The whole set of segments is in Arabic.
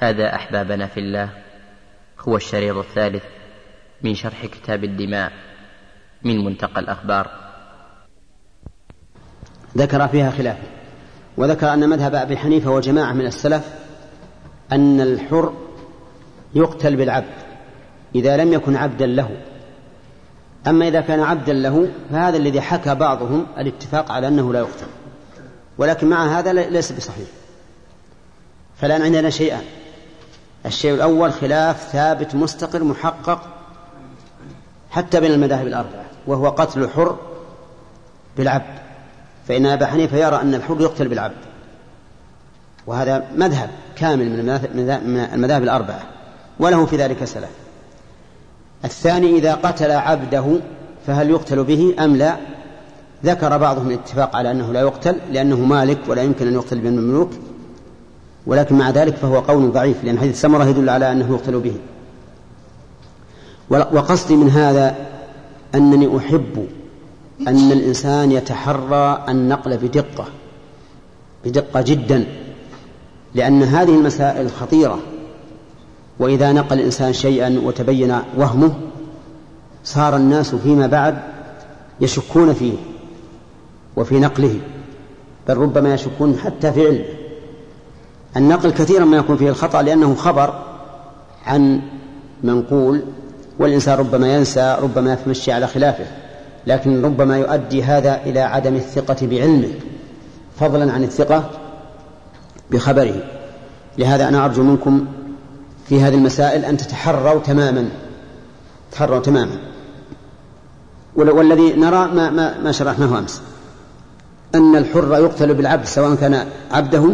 هذا أحبابنا في الله هو الشريط الثالث من شرح كتاب الدماء من منتقى الأخبار. ذكر فيها خلافه، وذكر أن مذهب أبي حنيفة وجماعة من السلف أن الحر يقتل بالعبد إذا لم يكن عبدا له، أما إذا كان عبدا له فهذا الذي حكى بعضهم الاتفاق على أنه لا يقتل، ولكن مع هذا ليس بصحيح. فالآن عندنا شيئان: الشيء الأول خلاف ثابت مستقر محقق حتى بين المذاهب الأربعة، وهو قتل الحر بالعبد، فإن أبا حنيفة يرى أن الحر يقتل بالعبد، وهذا مذهب كامل من المذاهب الأربعة وله في ذلك سلف. الثاني إذا قتل عبده فهل يقتل به أم لا؟ ذكر بعضهم الاتفاق على أنه لا يقتل لأنه مالك ولا يمكن أن يقتل بين المملوك، ولكن مع ذلك فهو قول ضعيف، لأن حديث سمرة يدل على أنه يقتل به. وقصدي من هذا أنني أحب أن الإنسان يتحرى النقل بدقة جدا، لأن هذه المسائل خطيرة، وإذا نقل الإنسان شيئا وتبين وهمه صار الناس فيما بعد يشكون فيه وفي نقله، بل ربما يشكون حتى في علمه. النقل كثيرا ما يكون فيه الخطأ لأنه خبر عن منقول، والإنسان ربما ينسى، ربما يتمشي على خلافه، لكن ربما يؤدي هذا إلى عدم الثقة بعلمه فضلا عن الثقة بخبره. لهذا أنا أرجو منكم في هذه المسائل أن تتحروا تماما. والذي نرى ما شرحناه أمس، أن الحر يقتل بالعبد سواء كان عبده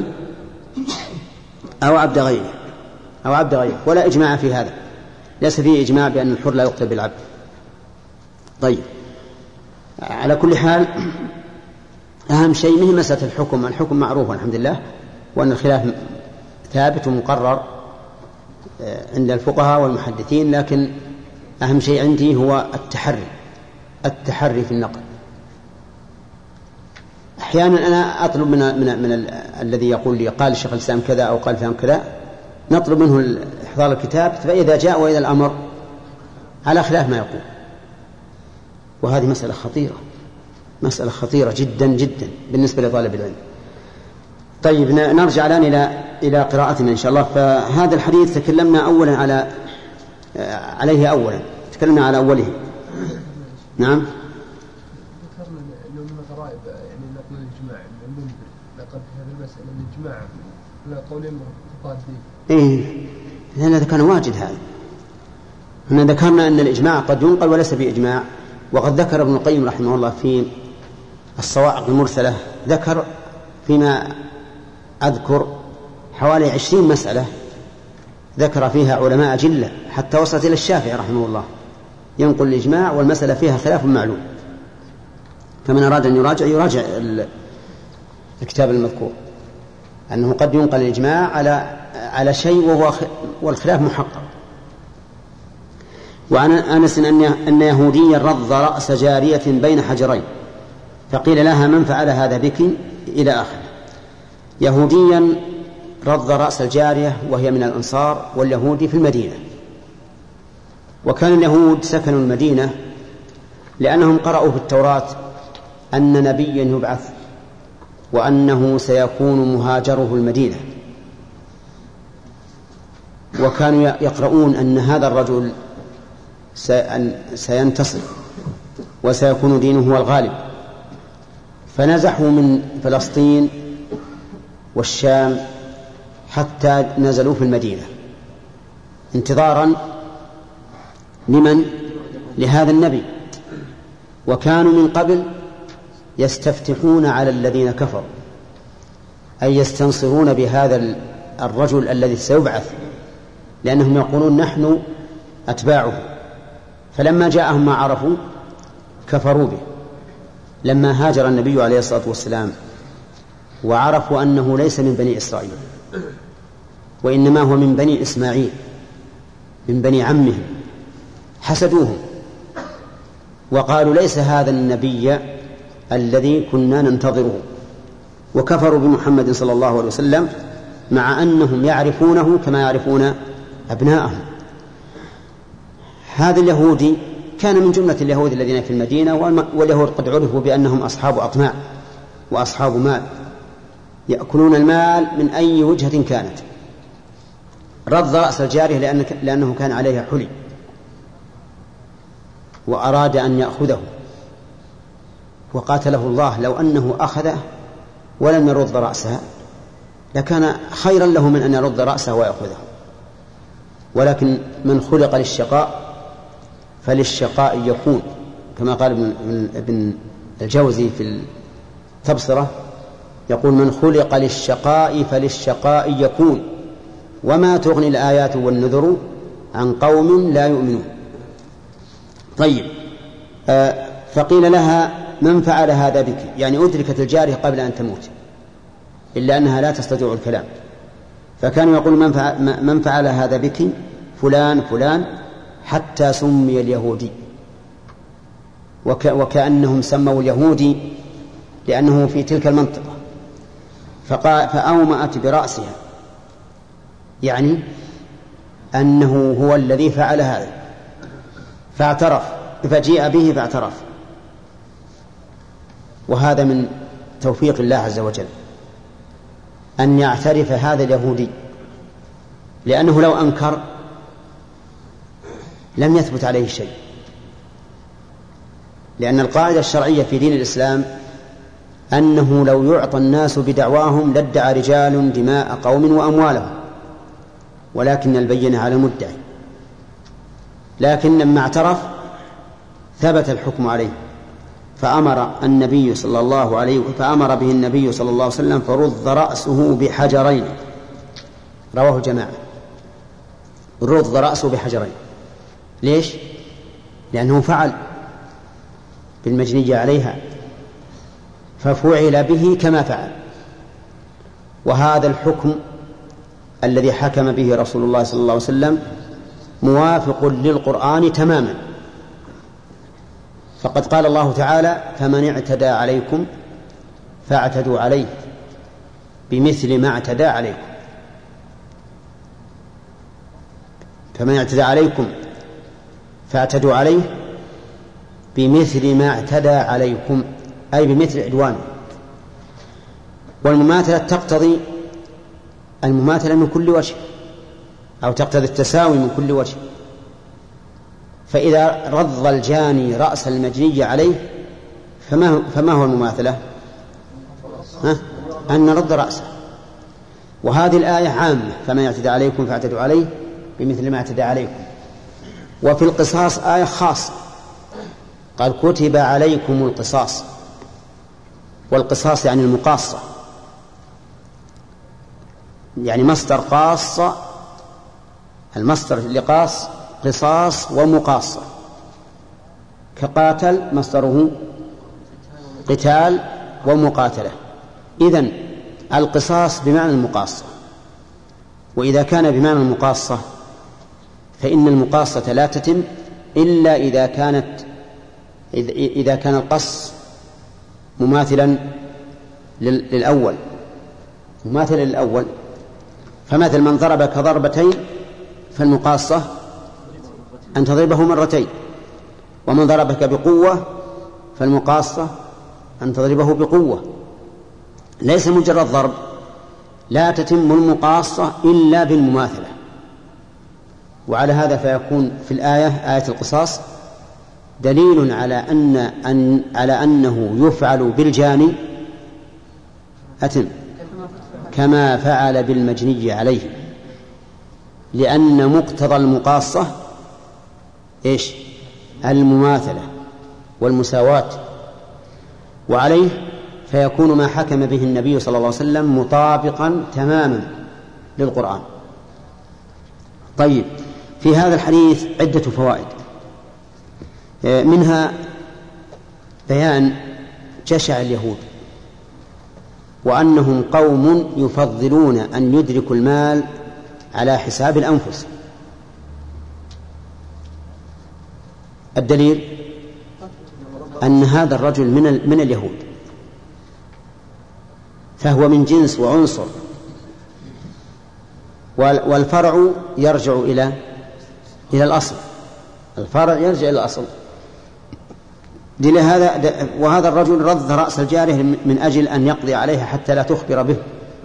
أو عبد غيره، ولا إجماع في هذا، ليس فيه إجماع بأن الحر لا يقتل بالعبد. طيب، على كل حال أهم شيء منه مسألة الحكم معروف الحمد لله، وأن الخلاف ثابت ومقرر عند الفقهاء والمحدثين، لكن أهم شيء عندي هو التحري في النقل. أحيانا أنا أطلب من الذي يقول لي قال الشيخ الإسلام كذا أو قال فهم كذا، نطلب منه إحضار الكتاب، فإذا جاء وإذا الأمر على خلاف ما يقول، وهذه مسألة خطيرة جدا جدا بالنسبة لطالب العلم. طيب، نرجع الآن إلى قراءتنا إن شاء الله. فهذا الحديث تكلمنا أولا عليه أولا، تكلمنا على أوله. نعم، ذكرنا أنه من الغرائب يعني نقل الإجماع، لقد في هذه المسألة الإجماع لا قولين متضادين. هذا كان واجد. هنا ذكرنا أن الإجماع قد ينقل وليس بإجماع، وقد ذكر ابن القيم رحمه الله في الصواعق المرسلة، ذكر فيما أذكر حوالي 20 مسألة ذكر فيها علماء جلة، حتى وصلت إلى الشافعي رحمه الله ينقل الإجماع والمسألة فيها خلاف معلوم. فمن أراد أن يراجع الكتاب المذكور، أنه قد ينقل الإجماع على شيء والخلاف محقق. وعن أنس أن يهوديا رض رأس جارية بين حجرين فقيل لها من فعل هذا بك إلى آخره. يهوديا رض رأس الجارية وهي من الأنصار، واليهودي في المدينة. وكان اليهود سكنوا المدينة لأنهم قرأوا في التوراة أن نبيا يبعث وأنه سيكون مهاجره المدينة، وكانوا يقرؤون أن هذا الرجل سينتصر وسيكون دينه هو الغالب، فنزحوا من فلسطين والشام حتى نزلوا في المدينة انتظارا لهذا النبي. وكانوا من قبل يستفتحون على الذين كفروا، أي يستنصرون بهذا الرجل الذي سيبعث، لأنهم يقولون نحن أتباعه. فلما جاءهم ما عرفوا كفروا به. لما هاجر النبي عليه الصلاة والسلام وعرفوا أنه ليس من بني إسرائيل وإنما هو من بني إسماعيل من بني عمهم، حسدوهم وقالوا ليس هذا النبي الذي كنا ننتظره، وكفروا بمحمد صلى الله عليه وسلم مع أنهم يعرفونه كما يعرفون أبناءهم. هذا اليهودي كان من جملة اليهود الذين في المدينة، واليهود قد عرفوا بأنهم أصحاب أطماع وأصحاب مال، يأكلون المال من أي وجهة كانت. رض رأس الجارية لأنه كان عليها حلي وأراد أن يأخذه، وقاتله الله، لو أنه أخذه ولم يرد رأسها لكان خيرا له من أن يرد رأسه ويأخذه. ولكن من خلق للشقاء فللشقاء يكون، كما قال ابن الجوزي في التبصرة، يقول: من خلق للشقاء فللشقاء يكون، وما تغني الآيات والنذر عن قوم لا يؤمنون. طيب، فقيل لها: من فعل هذا بك؟ يعني أدركت الجارية قبل أن تموت، إلا أنها لا تستطيع الكلام، فكانوا يقول: من فعل هذا بك؟ فلان فلان، حتى سمي اليهودي، وكأنهم سموا اليهودي لأنه في تلك المنطقة. فأومأت برأسها، يعني أنه هو الذي فعل هذا، فاعترف، فجيء به فاعترف. وهذا من توفيق الله عز وجل أن يعترف هذا اليهودي، لأنه لو أنكر لم يثبت عليه شيء، لأن القاعدة الشرعية في دين الإسلام أنه لو يعطى الناس بدعواهم لادعى رجال دماء قوم وأموالهم، ولكن البينة على المدعي. لكن لما اعترف ثبت الحكم عليه، فأمر به النبي صلى الله عليه وسلم فرض رأسه بحجرين. رواه الجماعة. رض رأسه بحجرين. ليش؟ لأنه فعل بالمجنية عليها، ففعل به كما فعل. وهذا الحكم الذي حكم به رسول الله صلى الله عليه وسلم موافق للقرآن تماما، فقد قال الله تعالى: فمن اعتدى عليكم فاعتدوا عليه بمثل ما اعتدى عليكم. فمن اعتدى عليكم فاعتدوا عليه بمثل ما اعتدى عليكم، أي بمثل عدوانه. والمماثلة تقتضي المماثلة من كل وجه، أو تقتضي التساوي من كل وجه. فإذا رض الجاني رأس المجني عليه فما هو المماثلة؟ أن نرد رأسه. وهذه الآية عامة: فمن اعتدى عليكم فاعتدوا عليه بمثل ما اعتدى عليكم. وفي القصاص آية خاصة، قال: كتب عليكم القصاص. والقصاص يعني المقاصة، يعني مصدر قاصة. المصدر لقاص قصاص ومقاصة، كقاتل مصدره قتال ومقاتلة. إذن القصاص بمعنى المقاصة. وإذا كان بمعنى المقاصة فإن المقاصة لا تتم إلا إذا كان القص مماثلا للأول، مماثلا للأول. فمثل من ضربك ضربتين فالمقاصة أن تضربه مرتين، ومن ضربك بقوة فالمقاصة أن تضربه بقوة. ليس مجرد ضرب، لا تتم المقاصة إلا بالمماثلة. وعلى هذا فيكون في الآية، آية القصاص، دليل على أنه يفعل بالجاني أتم كما فعل بالمجني عليه، لأن مقتضى المقاصة إيش؟ المماثلة والمساواة. وعليه فيكون ما حكم به النبي صلى الله عليه وسلم مطابقا تماما للقرآن. طيب، في هذا الحديث عدة فوائد، منها بيان جشع اليهود، وأنهم قوم يفضلون أن يدركوا المال على حساب الأنفس. الدليل أن هذا الرجل من اليهود، فهو من جنس وعنصر والفرع يرجع إلى الأصل. الفرع يرجع إلى الأصل. وهذا الرجل رض رأس الجارية من أجل أن يقضي عليها حتى لا تخبر به،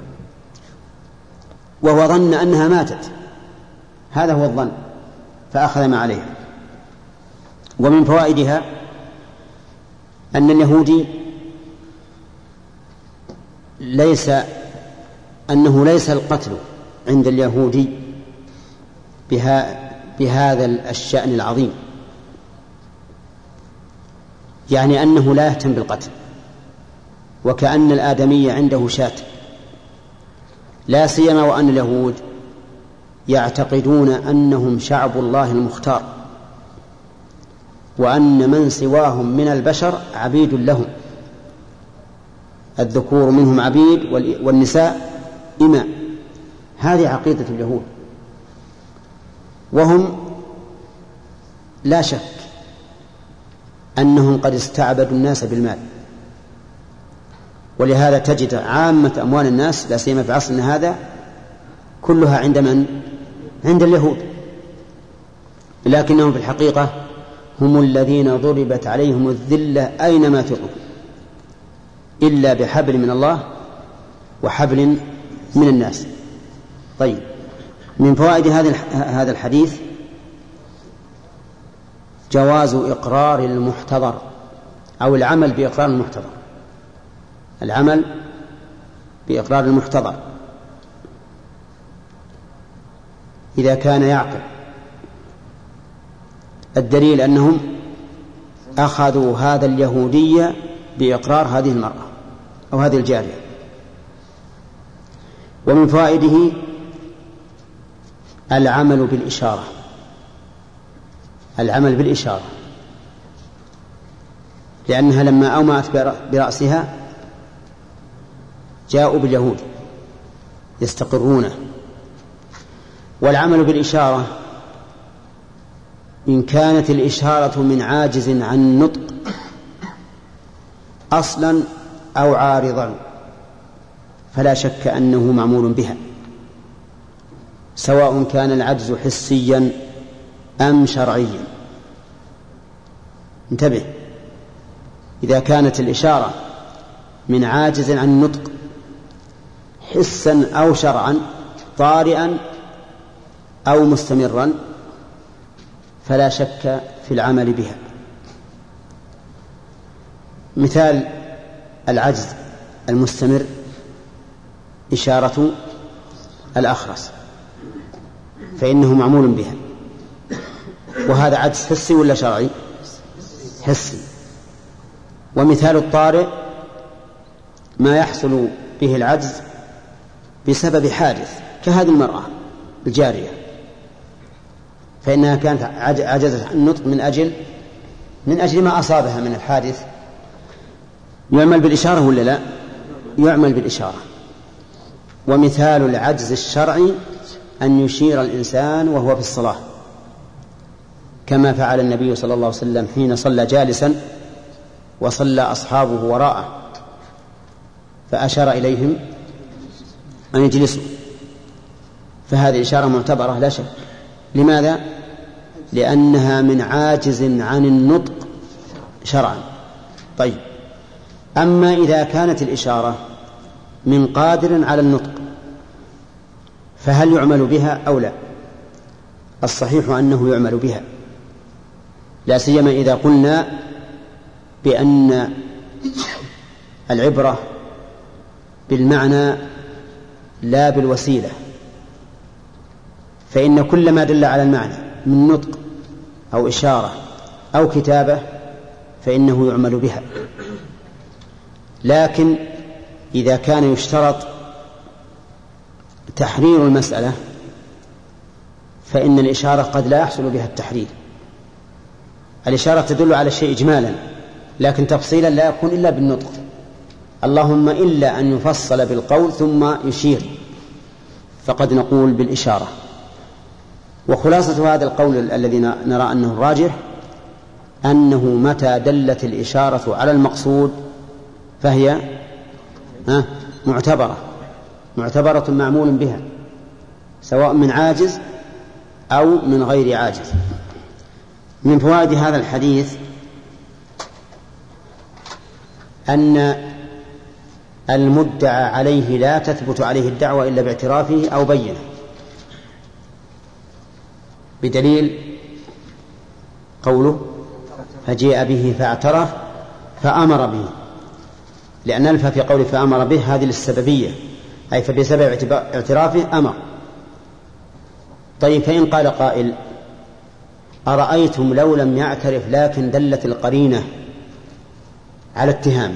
وهو ظن أنها ماتت، هذا هو الظن، فأخذ ما عليها. ومن فوائدها أن اليهودي ليس القتل عند اليهودي بهذا الشأن العظيم، يعني أنه لا يهتم بالقتل، وكأن الآدمي عنده شاة، لا سيما وأن اليهود يعتقدون أنهم شعب الله المختار، وأن من سواهم من البشر عبيد لهم، الذكور منهم عبيد والنساء إماء. هذه عقيدة اليهود، وهم لا شك أنهم قد استعبدوا الناس بالمال، ولهذا تجد عامة أموال الناس لا سيما في عصرنا هذا كلها عند من؟ عند اليهود، لكنهم في الحقيقة هم الذين ضربت عليهم الذلة أينما ثقوا إلا بحبل من الله وحبل من الناس. طيب، من فوائد هذا الحديث جواز إقرار المحتضر أو العمل بإقرار المحتضر، العمل بإقرار المحتضر إذا كان يعقل. الدليل أنهم أخذوا هذا اليهودي بإقرار هذه المرأة أو هذه الجارية. ومن فوائده العمل بالإشارة، العمل بالإشارة، لأنها لما أومأت برأسها جاءوا باليهود يستقرونه. والعمل بالإشارة إن كانت الإشارة من عاجز عن النطق أصلا أو عارضا فلا شك أنه معمول بها، سواء كان العجز حسيا أم شرعيا. انتبه، إذا كانت الإشارة من عاجز عن النطق حسا أو شرعا طارئا أو مستمرا فلا شك في العمل بها. مثال العجز المستمر إشارة الأخرس فإنه معمول بها، وهذا عجز حسي ولا شرعي؟ حسي. ومثال الطارئ ما يحصل به العجز بسبب حادث كهذه المرأة الجارية، فإنها كانت عجزت عن النطق من أجل ما أصابها من الحادث. يعمل بالإشارة ولا لا؟ يعمل بالإشارة. ومثال العجز الشرعي أن يشير الإنسان وهو في الصلاة، كما فعل النبي صلى الله عليه وسلم حين صلى جالسا وصلى أصحابه وراءه فأشار إليهم أن يجلسوا، فهذه إشارة معتبرة لا شك. لماذا؟ لأنها من عاجز عن النطق شرعا. طيب، أما إذا كانت الإشارة من قادر على النطق فهل يعمل بها أو لا؟ الصحيح أنه يعمل بها، لا سيما إذا قلنا بأن العبرة بالمعنى لا بالوسيلة، فإن كل ما دل على المعنى من نطق أو إشارة أو كتابة فإنه يعمل بها. لكن إذا كان يشترط تحرير المسألة فإن الإشارة قد لا يحصل بها التحرير. الإشارة تدل على الشيء إجمالا، لكن تفصيلا لا يكون إلا بالنطق، اللهم إلا أن يفصل بالقول ثم يشير، فقد نقول بالإشارة. وخلاصة هذا القول الذي نرى أنه الراجح أنه متى دلت الإشارة على المقصود فهي معتبرة معمول بها، سواء من عاجز أو من غير عاجز. من فوائد هذا الحديث أن المدعى عليه لا تثبت عليه الدعوة إلا باعترافه أو بينه، بدليل قوله فجيء به فاعترف فأمر به، لأن ألف في قوله فأمر به هذه للسببية، أي فبسبب اعترافه أمر. طيب، فإن قال قائل أرأيتم لو لم يعترف لكن دلت القرينة على اتهامه،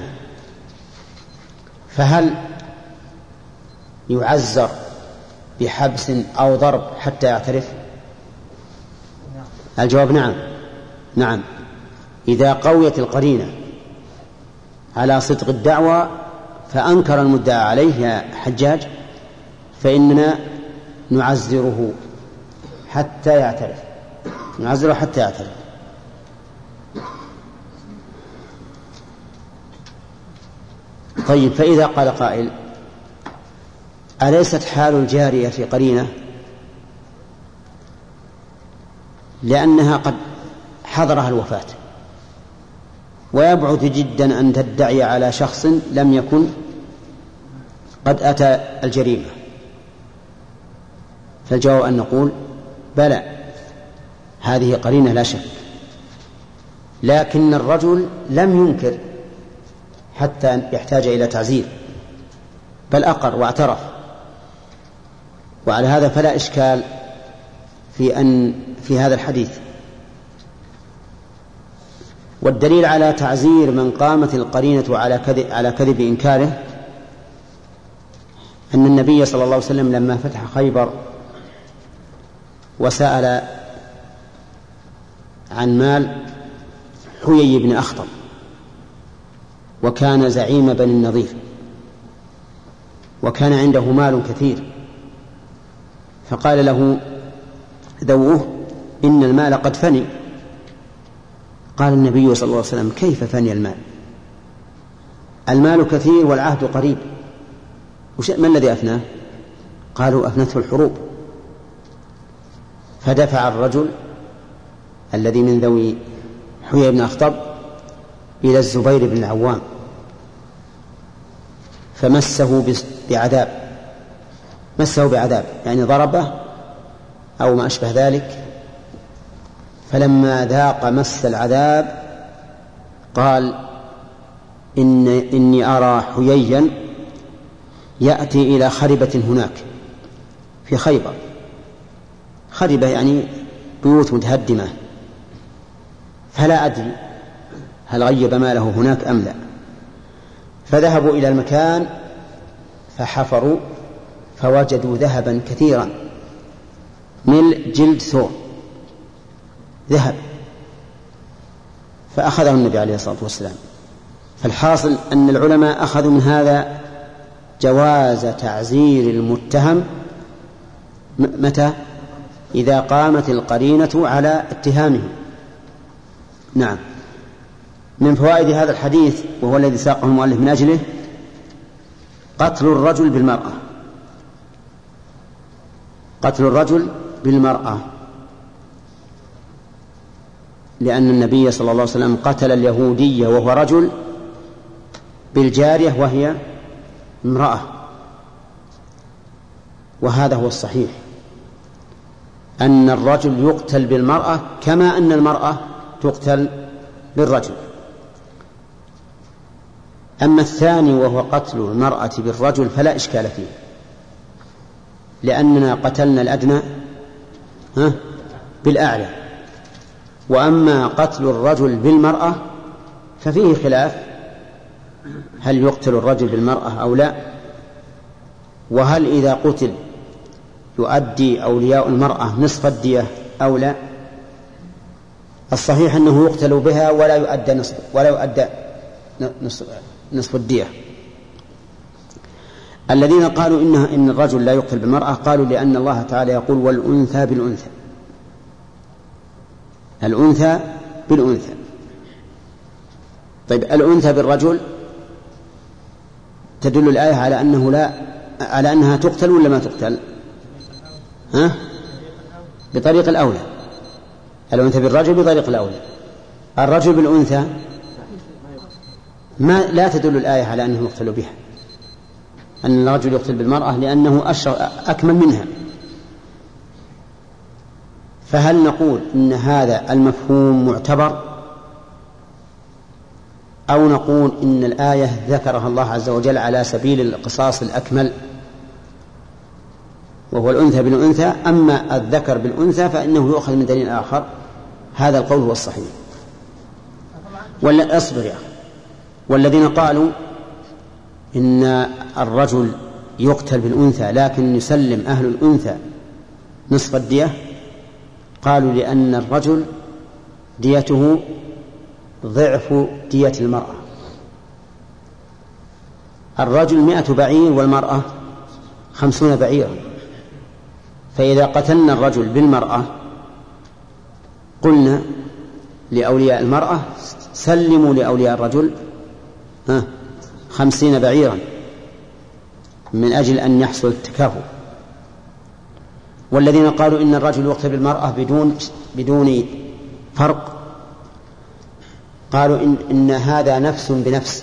فهل يعزر بحبس أو ضرب حتى يعترف؟ الجواب نعم. نعم، إذا قويت القرينة على صدق الدعوة فأنكر المدعى عليه يا حجاج، فإننا نعزره حتى يعترف، نعزره حتى يعترف. طيب، فإذا قال قائل أليست حال الجارية قرينة؟ لأنها قد حضرها الوفاة، ويبعد جدا أن تدعي على شخص لم يكن قد أتى الجريمة. فالجواب أن نقول بلى، هذه قرينة لا شك، لكن الرجل لم ينكر حتى يحتاج إلى تعزير، بل أقر واعترف، وعلى هذا فلا إشكال في هذا الحديث. والدليل على تعزير من قامت القرينة على كذب إنكاره أن النبي صلى الله عليه وسلم لما فتح خيبر وسأل عن مال حيي بن أخطب، وكان زعيم بني النضير، وكان عنده مال كثير، فقال له ذووه إن المال قد فني. قال النبي صلى الله عليه وسلم كيف فني المال؟ المال كثير والعهد قريب، ما الذي أفناه؟ قالوا أفنته الحروب. فدفع الرجل الذي من ذوي حيي بن أخطب إلى الزبير بن العوام فمسه بعذاب، مسه بعذاب يعني ضربه أو ما أشبه ذلك. فلما ذاق مس العذاب قال إني أرى حييا يأتي إلى خربة هناك في خيبر، خربة يعني بيوت متهدمة، فلا أدري هل غيب ماله هناك أم لا. فذهبوا إلى المكان فحفروا فوجدوا ذهبا كثيرا ملء جلد ثور ذهب، فأخذه النبي عليه الصلاة والسلام. فالحاصل أن العلماء أخذوا من هذا جواز تعزير المتهم متى؟ إذا قامت القرينة على اتهامه. نعم. من فوائد هذا الحديث وهو الذي ساقه المؤلف من أجله قتل الرجل بالمرأة، قتل الرجل بالمرأة، لأن النبي صلى الله عليه وسلم قتل اليهودية وهو رجل بالجارية وهي امرأة، وهذا هو الصحيح، أن الرجل يقتل بالمرأة كما أن المرأة تقتل بالرجل. أما الثاني وهو قتل المرأة بالرجل فلا إشكال فيه، لأننا قتلنا الأدنى بالأعلى. وأما قتل الرجل بالمرأة ففيه خلاف، هل يقتل الرجل بالمرأة أو لا، وهل إذا قتل يؤدي أولياء المرأة نصف الدية أو لا. الصحيح أنه يقتل بها ولا يؤدى نصف الدية. الذين قالوا إن الرجل لا يقتل بالمرأة قالوا لأن الله تعالى يقول والأنثى بالأنثى، الأنثى بالأنثى. طيب، الأنثى بالرجل تدل الآية على أنها تقتل ولا ما تقتل؟ بطريق الأولى، الأنثى بالرجل بطريق الأولى. الرجل بالأنثى لا تدل الآية على أنه يقتل بها، أن الرجل يقتل بالمرأة لأنه أكمل منها. فهل نقول إن هذا المفهوم معتبر، أو نقول إن الآية ذكرها الله عز وجل على سبيل القصاص الأكمل وهو الأنثى بالأنثى، أما الذكر بالأنثى فإنه يؤخذ من دليل آخر؟ هذا القول هو الصحيح. ولا أصبر يا أخي، والذين قالوا إن الرجل يقتل بالأنثى لكن يسلم أهل الأنثى نصف الدية، قالوا لأن الرجل ديته ضعف دية المرأة. الرجل 100 بعير والمرأة 50 بعيرا، فإذا قتلنا الرجل بالمرأة قلنا لأولياء المرأة سلموا لأولياء الرجل 50 بعيرا من أجل أن يحصل التكافؤ. والذين قالوا إن الرجل يقتل بالمرأة بدون فرق قالوا إن هذا نفس بنفس،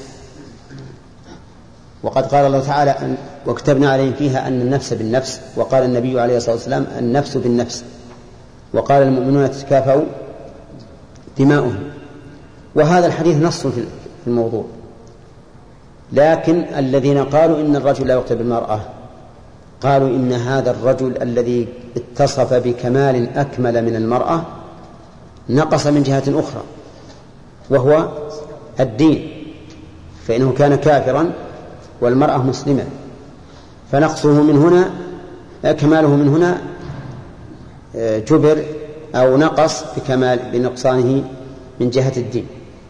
وقد قال الله تعالى وكتبنا عليهم فيها أن النفس بالنفس، وقال النبي عليه الصلاة والسلام النفس بالنفس، وقال المؤمنون تتكافأوا دماؤهم. وهذا الحديث نص في الموضوع. لكن الذين قالوا إن الرجل لا يقتل بالمرأة قالوا إن هذا الرجل الذي اتصف بكمال أكمل من المرأة نقص من جهة أخرى وهو الدين، فإنه كان كافرا والمرأة مسلمة، فنقصه من هنا كماله من هنا جبر أو نقص بنقصانه من جهة الدين.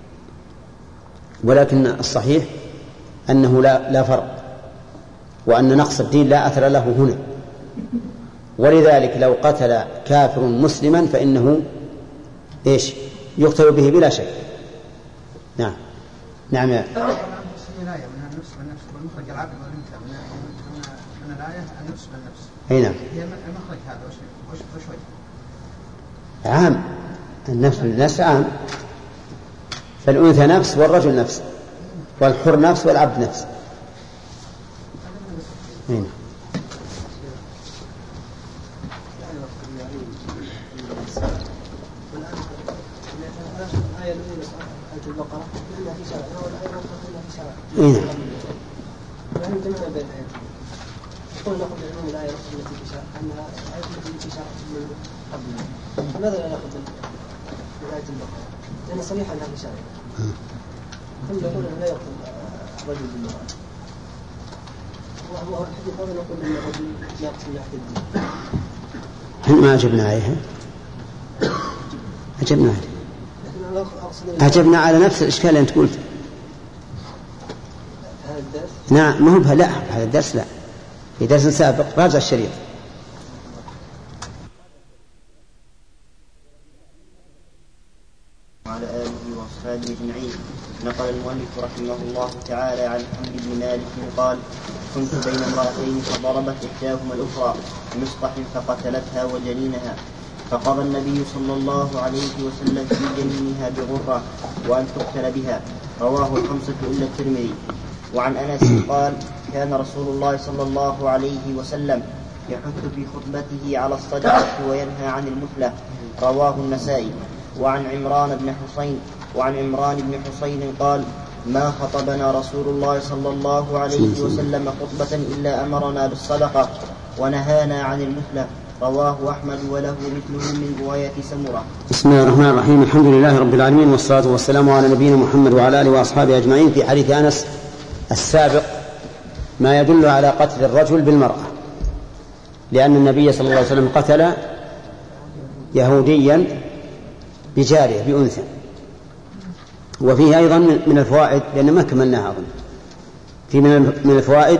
ولكن الصحيح أنه لا فرق، وأن نقص الدين لا أثر له هنا. ولذلك لو قتل كافر مسلما فإنه يقتل به بلا شك. نعم نعم يا أي نعم عام، النفس بالنفس عام، فالأنثى نفس والرجل نفس والحر نفس والعبد نفس. هنا لماذا لا نأخذ بآية البقرة؟ لأن صريحا أنها في شرع. هم يقولون لا يقتل الرجل بالمرأة، وهو الحديث هذا يقول أن الرجل يقتل من أحد الدين. هل ما أجبنا عليها؟ أجبنا عليها، أجبنا على نفس الإشكال اللي أنت قلت. هذا الدرس؟ نعم، ما هو لا هذا الدرس لا، في درس سابق راجع الشريط. وعلى آله وأصحابه أجمعين. نقل المؤلف رحمه الله تعالى عن حمد بن مالك قال: كنت بين امرأتين فضربت إحداهما الأخرى بمسطح فقتلتها وجنينها، فقضى النبي صلى الله عليه وسلم في جنينها بغرة وأن تقتل بها. رواه الخمسة إلا الترمذي. وعن أنس قال: كان رسول الله صلى الله عليه وسلم يحث في خطبته على الصدقة وينهى عن المثلة. رواه النسائي. وعن عمران بن حسين قال: ما خطبنا رسول الله صلى الله عليه وسلم خطبة إلا أمرنا بالصدقة ونهانا عن المثلة. رواه أحمد وله مثله من رواية سمرة. بسم الله الرحمن الرحيم. الحمد لله رب العالمين، والصلاة والسلام على نبينا محمد وعلى آله وأصحابه أجمعين. في حديث أنس السابق ما يدل على قتل الرجل بالمرأة، لأن النبي صلى الله عليه وسلم قتل يهوديا بجارية بأنثى. وفيه أيضا من الفوائد، لأن ما كملناها أظن، في من الفوائد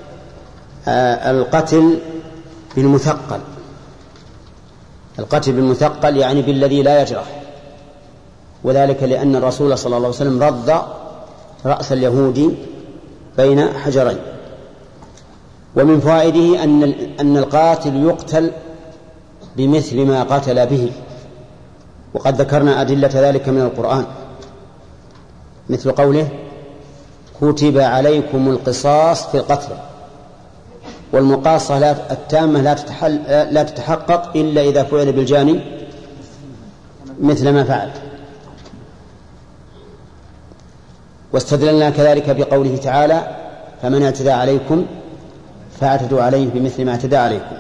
القتل بالمثقل. القتل بالمثقل يعني بالذي لا يجرح، وذلك لأن الرسول صلى الله عليه وسلم رد رأس اليهودي بين حجرين. ومن فوائده أن القاتل يقتل بمثل ما قتل به، وقد ذكرنا أدلة ذلك من القرآن، مثل قوله كتب عليكم القصاص في القتل، والمقاصة التامة لا تتحقق إلا إذا فعل بالجاني مثل ما فعل. واستدللنا كذلك بقوله تعالى فمن اعتدى عليكم فاعتدوا عليه بمثل ما اعتدى عليكم.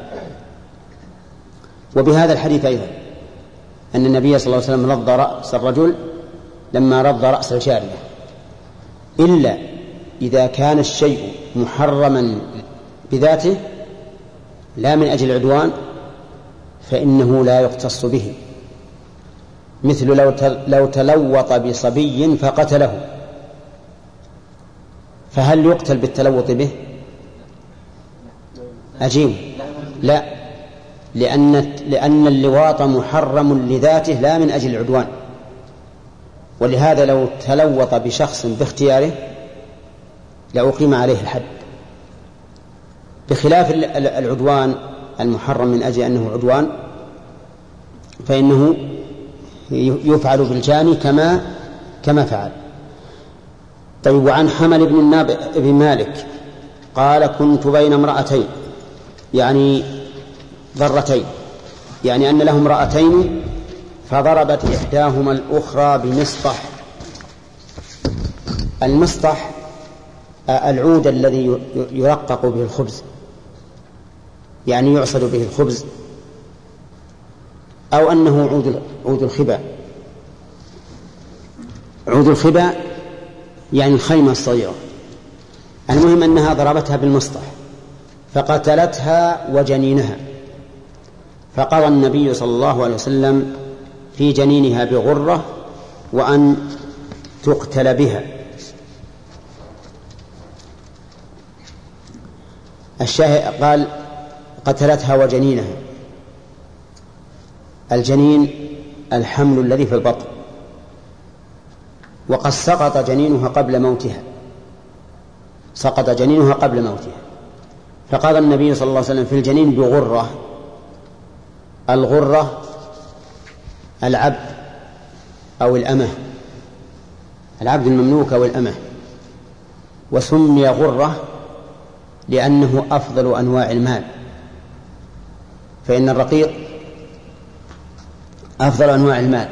وبهذا الحديث أيضا أن النبي صلى الله عليه وسلم رض رأس الرجل لما رض رأس الجارية، إلا إذا كان الشيء محرما بذاته لا من أجل العدوان فإنه لا يقتص به، مثل لو تلوط بصبي فقتله، فهل يقتل بالتلوط به؟ أجيب لا، لأن اللواط محرم لذاته لا من أجل العدوان، ولهذا لو تلوط بشخص باختياره لأقيم عليه الحد، بخلاف العدوان المحرم من أجل أنه عدوان فإنه يفعل بالجاني كما فعل. طيب. وعن حمل بن مالك قال كنت بين امرأتين، يعني ضرتين، يعني أن له امرأتين فضربت إحداهما الأخرى بمسطح. المسطح العود الذي يرقق به الخبز، يعني يعصد به الخبز، أو أنه عود الخبا. عود الخبا يعني الخيمة الصغيرة. المهم أنها ضربتها بالمسطح فقتلتها وجنينها، فقضى النبي صلى الله عليه وسلم في جنينها بغرة وأن تقتل بها. الشاهد قال قتلتها وجنينها. الجنين الحمل الذي في البطن، وقد سقط جنينها قبل موتها، سقط جنينها قبل موتها، فقال النبي صلى الله عليه وسلم في الجنين بغرة. الغرة العبد أو الأمة، العبد المملوك أو الأمة، وسمي غرة لأنه أفضل أنواع المال، فإن الرقيق أفضل أنواع المال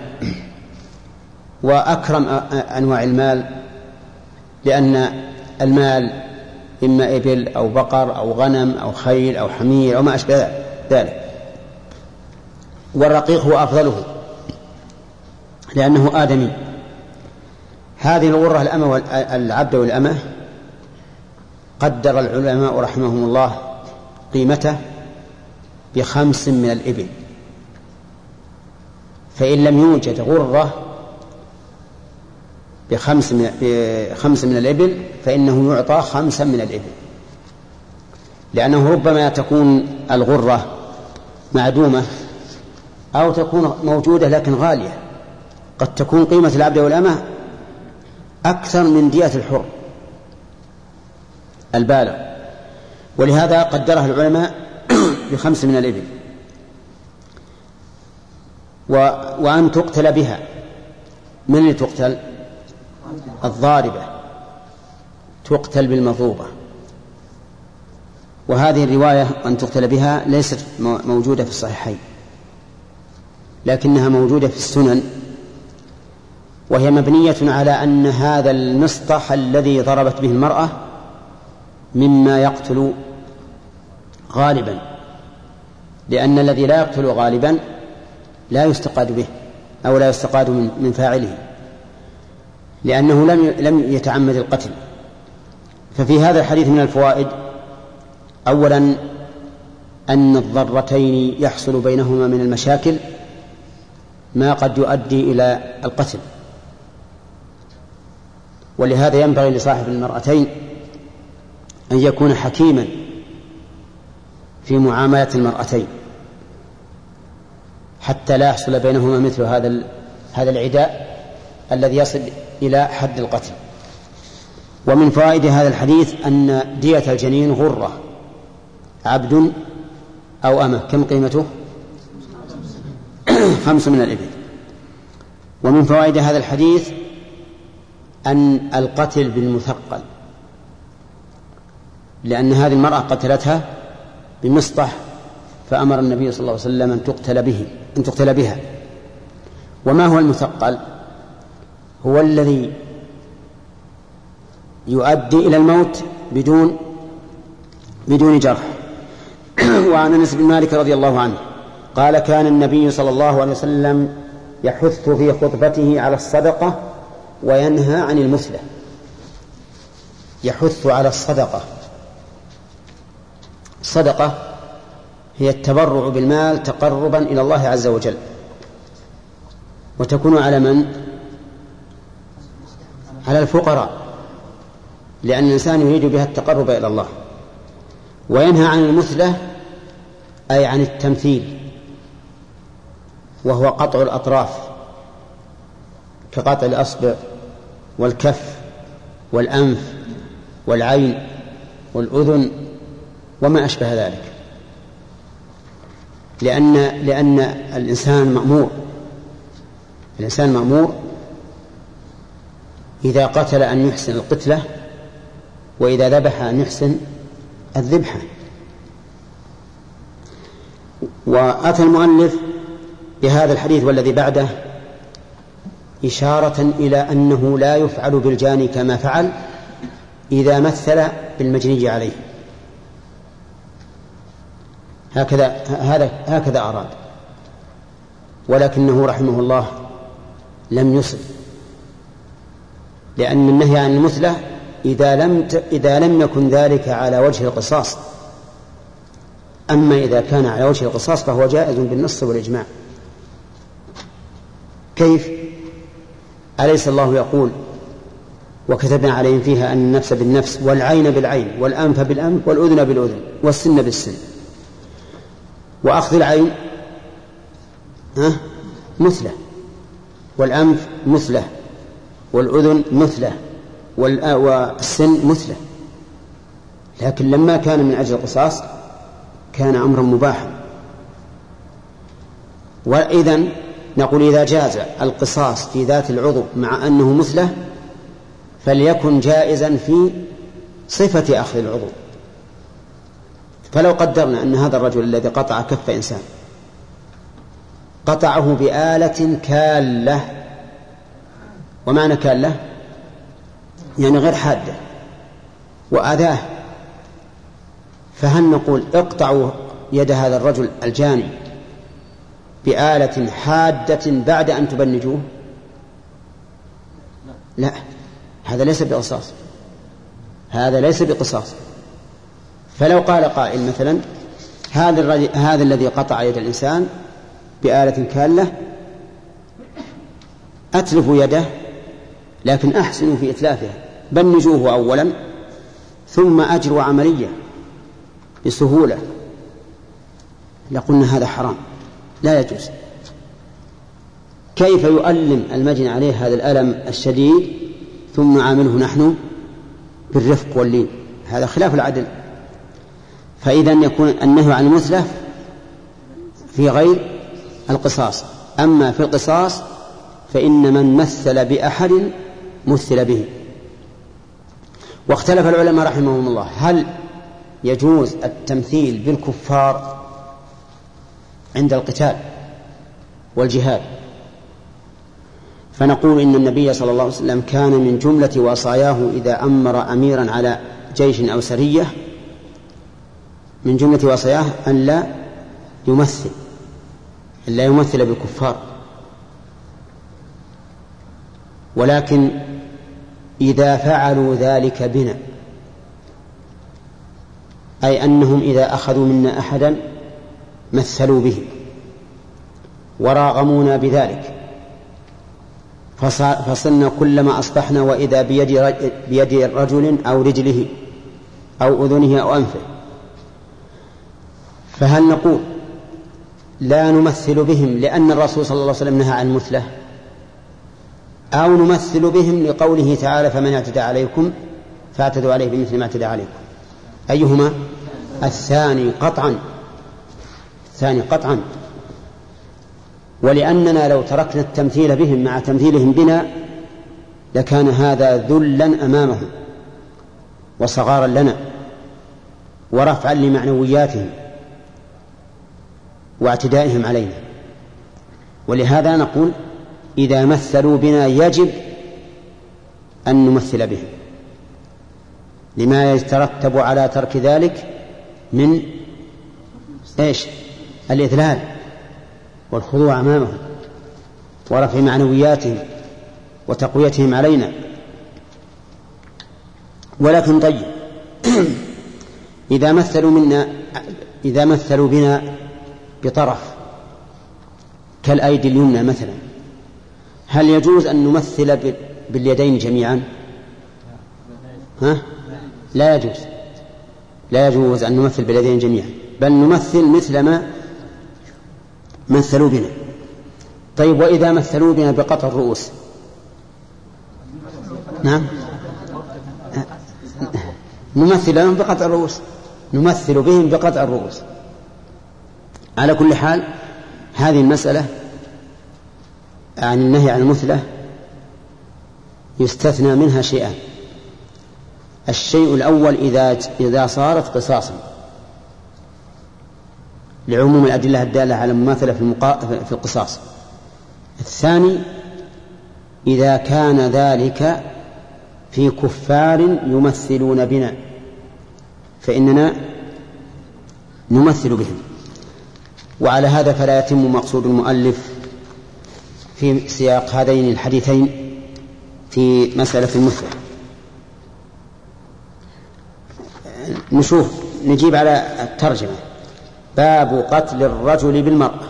وأكرم أنواع المال، لأن المال إما إبل أو بقر أو غنم أو خيل أو حمير أو ما أشبه ذلك، والرقيق هو أفضله لأنه آدمي. هذه الغرة الأمة والعبد والأمة قدر العلماء رحمهم الله قيمته ب5 من الإبل، فإن لم يوجد غرة ب5 من الإبل فإنه يعطى 5 من الإبل، لأنه ربما تكون الغرة معدومة أو تكون موجودة لكن غالية، قد تكون قيمة العبد والأمة أكثر من دية الحر البالغ، ولهذا قدرها العلماء ب5 من الإبل. وأن تقتل بها، من اللي تقتل؟ الضاربة تقتل بالمضروبة. وهذه الرواية أن تقتل بها ليست موجودة في الصحيحين، لكنها موجودة في السنن، وهي مبنية على أن هذا المسطح الذي ضربت به المرأة مما يقتل غالبا، لأن الذي لا يقتل غالبا لا يستقاد به أو لا يستقاد من فاعله، لأنه لم يتعمد القتل. ففي هذا الحديث من الفوائد: أولا أن الضرتين يحصل بينهما من المشاكل ما قد يؤدي إلى القتل، ولهذا ينبغي لصاحب المرأتين أن يكون حكيما في معاملة المرأتين حتى لا يحصل بينهما مثل هذا العداء الذي يصل إلى حد القتل. ومن فوائد هذا الحديث أن دية الجنين غرة، عبد أو أمة، كم قيمته؟ 5 من الإبل. ومن فوائد هذا الحديث أن القتل بالمثقل، لأن هذه المرأة قتلتها بمسطح، فأمر النبي صلى الله عليه وسلم أن تقتل بها. وما هو المثقل؟ هو الذي يؤدي إلى الموت بدون جرح. وعن أنس بن مالك رضي الله عنه قال: كان النبي صلى الله عليه وسلم يحث في خطبته على الصدقة وينهى عن المثلة. يحث على الصدقة. الصدقة هي التبرع بالمال تقربا إلى الله عز وجل، وتكون على من؟ على الفقراء، لأن الإنسان يريد بها التقرب إلى الله. وينهى عن المثلة أي عن التمثيل، وهو قطع الأطراف كقطع الأصبع والكف والأنف والعين والأذن وما أشبه ذلك، لأن الإنسان مأمور إذا قتل أن يحسن القتلة، وإذا ذبح أن يحسن الذبحة. وأتى المؤلف بهذا الحديث والذي بعده إشارة إلى أنه لا يفعل بالجاني كما فعل إذا مثل بالمجني عليه. هكذا أراد، ولكنه رحمه الله لم يصب، لأن النهي عن المثلة إذا لم يكن ذلك على وجه القصاص. أما إذا كان على وجه القصاص فهو جائز بالنص والإجماع. كيف؟ أليس الله يقول: وكتبنا عليهم فيها أن النفس بالنفس والعين بالعين والأنف بالأنف والأذن بالأذن والسن بالسن. وأخذ العين مثله، والأنف مثله، والأذن مثله، والسن مثله. لكن لما كان من أجل القصاص كان أمرا مباحا. وإذن نقول إذا جاز القصاص في ذات العضو مع أنه مثله فليكن جائزا في صفة أخذ العضو. فلو قدرنا أن هذا الرجل الذي قطع كف إنسان قطعه بآلة كالة، ومعنى كالة يعني غير حادة، وأذاه، فهل نقول اقطعوا يد هذا الرجل الجاني بآلة حادة بعد أن تبنجوه؟ لا، هذا ليس بقصاص، هذا ليس بقصاص. فلو قال قائل مثلا: هذا الذي قطع يد الإنسان بآلة كالة أتلفوا يده، لكن أحسنوا في إتلافها، بنجوه أولا ثم أجروا عملية بسهولة، لقلنا هذا حرام لا يجوز. كيف يؤلم المجني عليه هذا الألم الشديد ثم نعامله نحن بالرفق واللين؟ هذا خلاف العدل. فإذا يكون النهي عن المثلة في غير القصاص. أما في القصاص فإن من مثل بأحد مثل به. واختلف العلماء رحمهم الله هل يجوز التمثيل بالكفار عند القتال والجهاد. فنقول إن النبي صلى الله عليه وسلم كان من جملة وصاياه إذا أمر أميرا على جيش أو سرية، من جملة وصاياه أن لا يمثل بالكفار، ولكن إذا فعلوا ذلك بنا، أي أنهم إذا أخذوا منا أحدا مثلوا به وراغمونا بذلك، فصرنا كلما أصبحنا وإذا بيد رجل أو رجله أو أذنه أو أنفه، فهل نقول لا نمثل بهم لأن الرسول صلى الله عليه وسلم نهى عن المثلة، أو نمثل بهم لقوله تعالى: فمن اعتدى عليكم فاعتدوا عليه بمثل ما اعتدى عليكم؟ أيهما؟ الثاني قطعا. ولأننا لو تركنا التمثيل بهم مع تمثيلهم بنا لكان هذا ذلا أمامهم وصغارا لنا ورفعا لمعنوياتهم واعتدائهم علينا. ولهذا نقول إذا مثلوا بنا يجب أن نمثل بهم لما يترتب على ترك ذلك من الإذلال والخضوع أمامهم ورفع معنوياتهم وتقويتهم علينا. ولكن طيب إذا مثلوا بنا بطرف كالأيدي اليمنى مثلا، هل يجوز أن نمثل باليدين جميعا؟ لا يجوز، لا يجوز أن نمثل باليدين جميعا، بل نمثل مثل ما مثلوا بنا. طيب وإذا مثلوا بنا بقطع الرؤوس؟ نعم، نمثل لهم بقطع الرؤوس، نمثل بهم بقطع الرؤوس. على كل حال هذه المسألة عن النهي عن المثلة يستثنى منها شيئان. الشيء الأول إذا صارت قصاصا لعموم الأدلة الدالة على المماثلة في القصاص. الثاني إذا كان ذلك في كفار يمثلون بنا فإننا نمثل بهم. وعلى هذا فلا يتم مقصود المؤلف في سياق هذين الحديثين في مسألة المثلة. نجيب على الترجمة. باب قتل الرجل بالمرأة.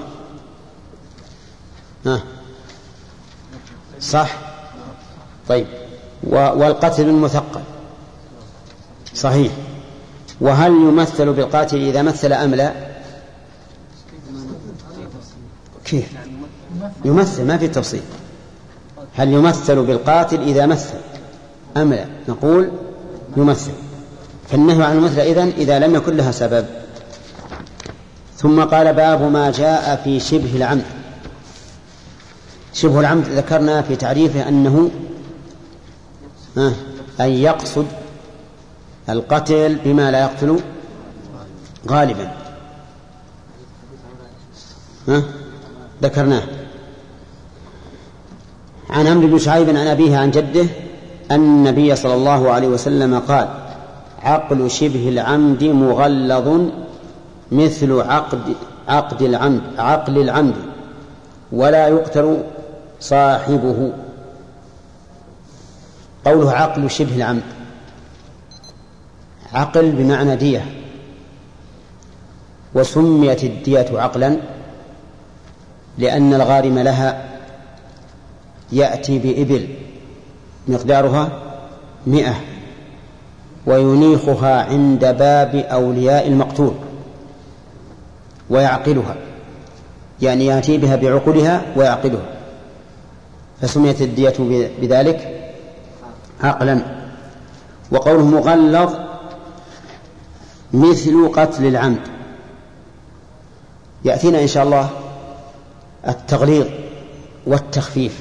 صح؟ طيب، والقتل بالمثقل صحيح. وهل يمثل بالقاتل إذا مثل أم لا؟ كيف يمثل؟ ما في تفصيل. هل يمثل بالقاتل إذا مثل أم لا؟ نقول يمثل. فالنهي عن المثل إذا لم يكن لها سبب. ثم قال باب ما جاء في شبه العمد. شبه العمد ذكرنا في تعريفه أنه أن يقصد القتل بما لا يقتل غالبا. ذكرناه عن عمرو بن شعيب عن أبيه عن جده أن النبي صلى الله عليه وسلم قال: عقل شبه العمد مغلظ مثل عقل العمد ولا يقتل صاحبه. قوله عقل شبه العمد، عقل بمعنى دية، وسميت الدية عقلا لأن الغارم لها يأتي بإبل مقدارها 100 وينيخها عند باب أولياء المقتول ويعقلها، يعني يأتي بها بعقلها ويعقلها، فسميت الدية بذلك عقلا. وقوله مغلظ مثل قتل العمد، يأتينا إن شاء الله التغليظ والتخفيف،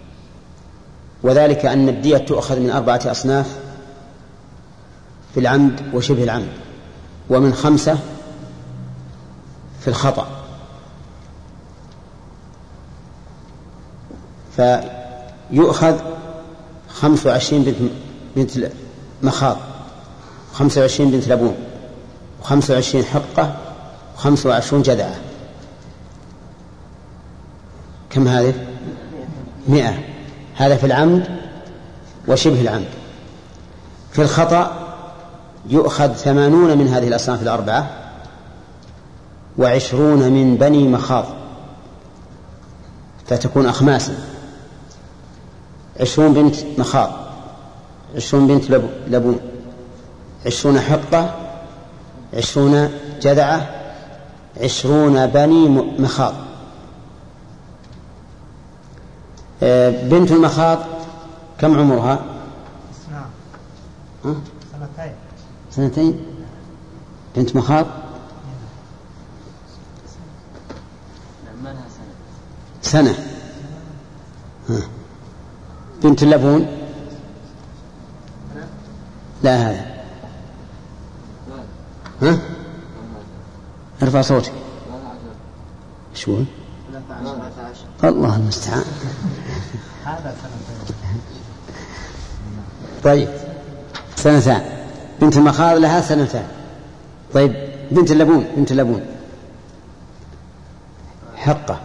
وذلك أن الدية تؤخذ من 4 أصناف في العمد وشبه العمد، ومن 5 في الخطأ. فيؤخذ 25 بنت مخاض، 25 بنت لبون، 25 حقة، 25 جذعة. كم هذه؟ 100. هذا في العمد وشبه العمد. في الخطأ يؤخذ 80 من هذه الأصناف 4 و20 من بني مخاض، فتكون أخماسا: 20 بنت مخاض، 20 بنت لبون، 20 حقة، 20 جذعة، 20 بني مخاض. بنت المخاض كم عمرها؟ 2 بنت مخاض سنة. بنت اللبون لا هذا ارفع صوتك. شو الله المستعان. طيب 2 بنت المخاض لها 2. طيب بنت اللبون حقة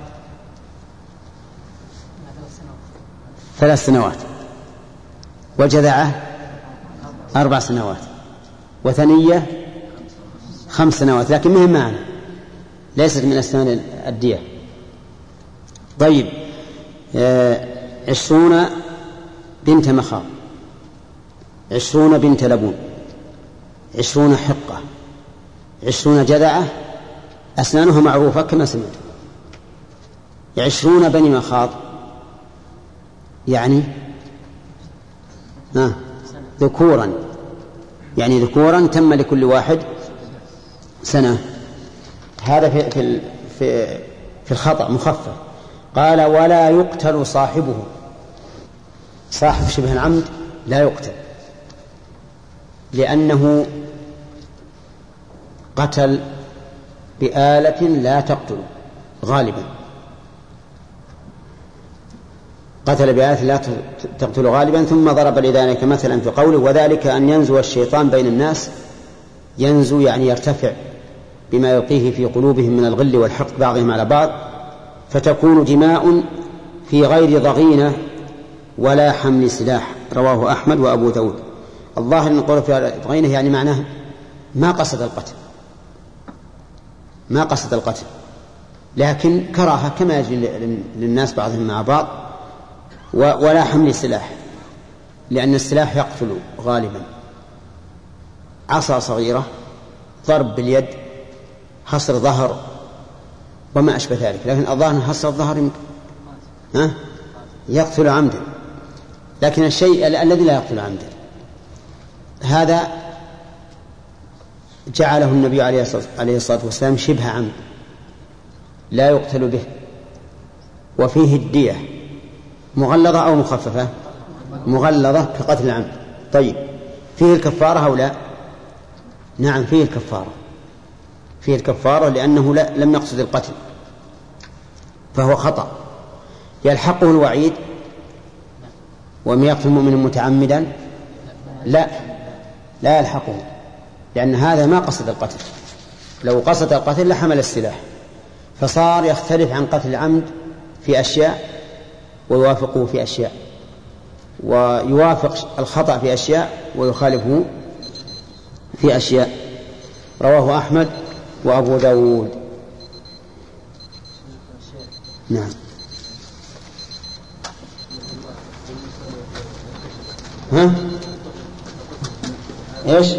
3 سنوات، وجذعة 4 سنوات، وثنية 5 سنوات، لكن مهم معنا ليست من أسنان الدية. طيب 20 بنت مخاض، 20 بنت لبون، 20 حقة، 20 جذعة أسنانها معروفة كما سمعت. 20 بني مخاض يعني ذكورا، يعني ذكورا تم لكل واحد 1 سنة. هذا في الخطأ مخفف. قال ولا يقتل صاحبه، صاحب شبه العمد لا يقتل، لأنه قتل بآلة لا تقتل غالبا، قتل بآلة لا تقتل غالبا. ثم ضرب لذلك مثلا في قوله وذلك أن ينزو الشيطان بين الناس. ينزو يعني يرتفع بما يلقيه في قلوبهم من الغل والحقد بعضهم على بعض، فتكون دماء في غير ضغينة ولا حمل سلاح. رواه أحمد وأبو داود. الظاهر أن قوله في ضغينة يعني معناه ما قصد القتل، ما قصد القتل، لكن كراهة كما يجري للناس بعضهم مع بعض. ولا حمل سلاح، لأن السلاح يقتل غالبا. عصا صغيرة، ضرب باليد، حصر ظهر وما أشبه ذلك، لكن الظاهر حصر الظهر يقتل عمدا، لكن الشيء الذي لا يقتل عمدا هذا جعله النبي عليه الصلاة والسلام شبه عمد لا يقتل به. وفيه الدية مغلظة أو مخففة؟ مغلظة كقتل العمد. طيب فيه الكفارة أو لا؟ نعم فيه الكفارة، فيه الكفارة لأنه لم يقصد القتل فهو خطأ. يلحقه الوعيد ومن يقتل المؤمن متعمدا؟ لا يلحقه، لأن هذا ما قصد القتل. لو قصد القتل لحمل السلاح، فصار يختلف عن قتل العمد في أشياء ويوافقه في أشياء، ويوافق الخطأ في أشياء ويخالفه في أشياء. رواه أحمد وأبو داود. نعم. إيش؟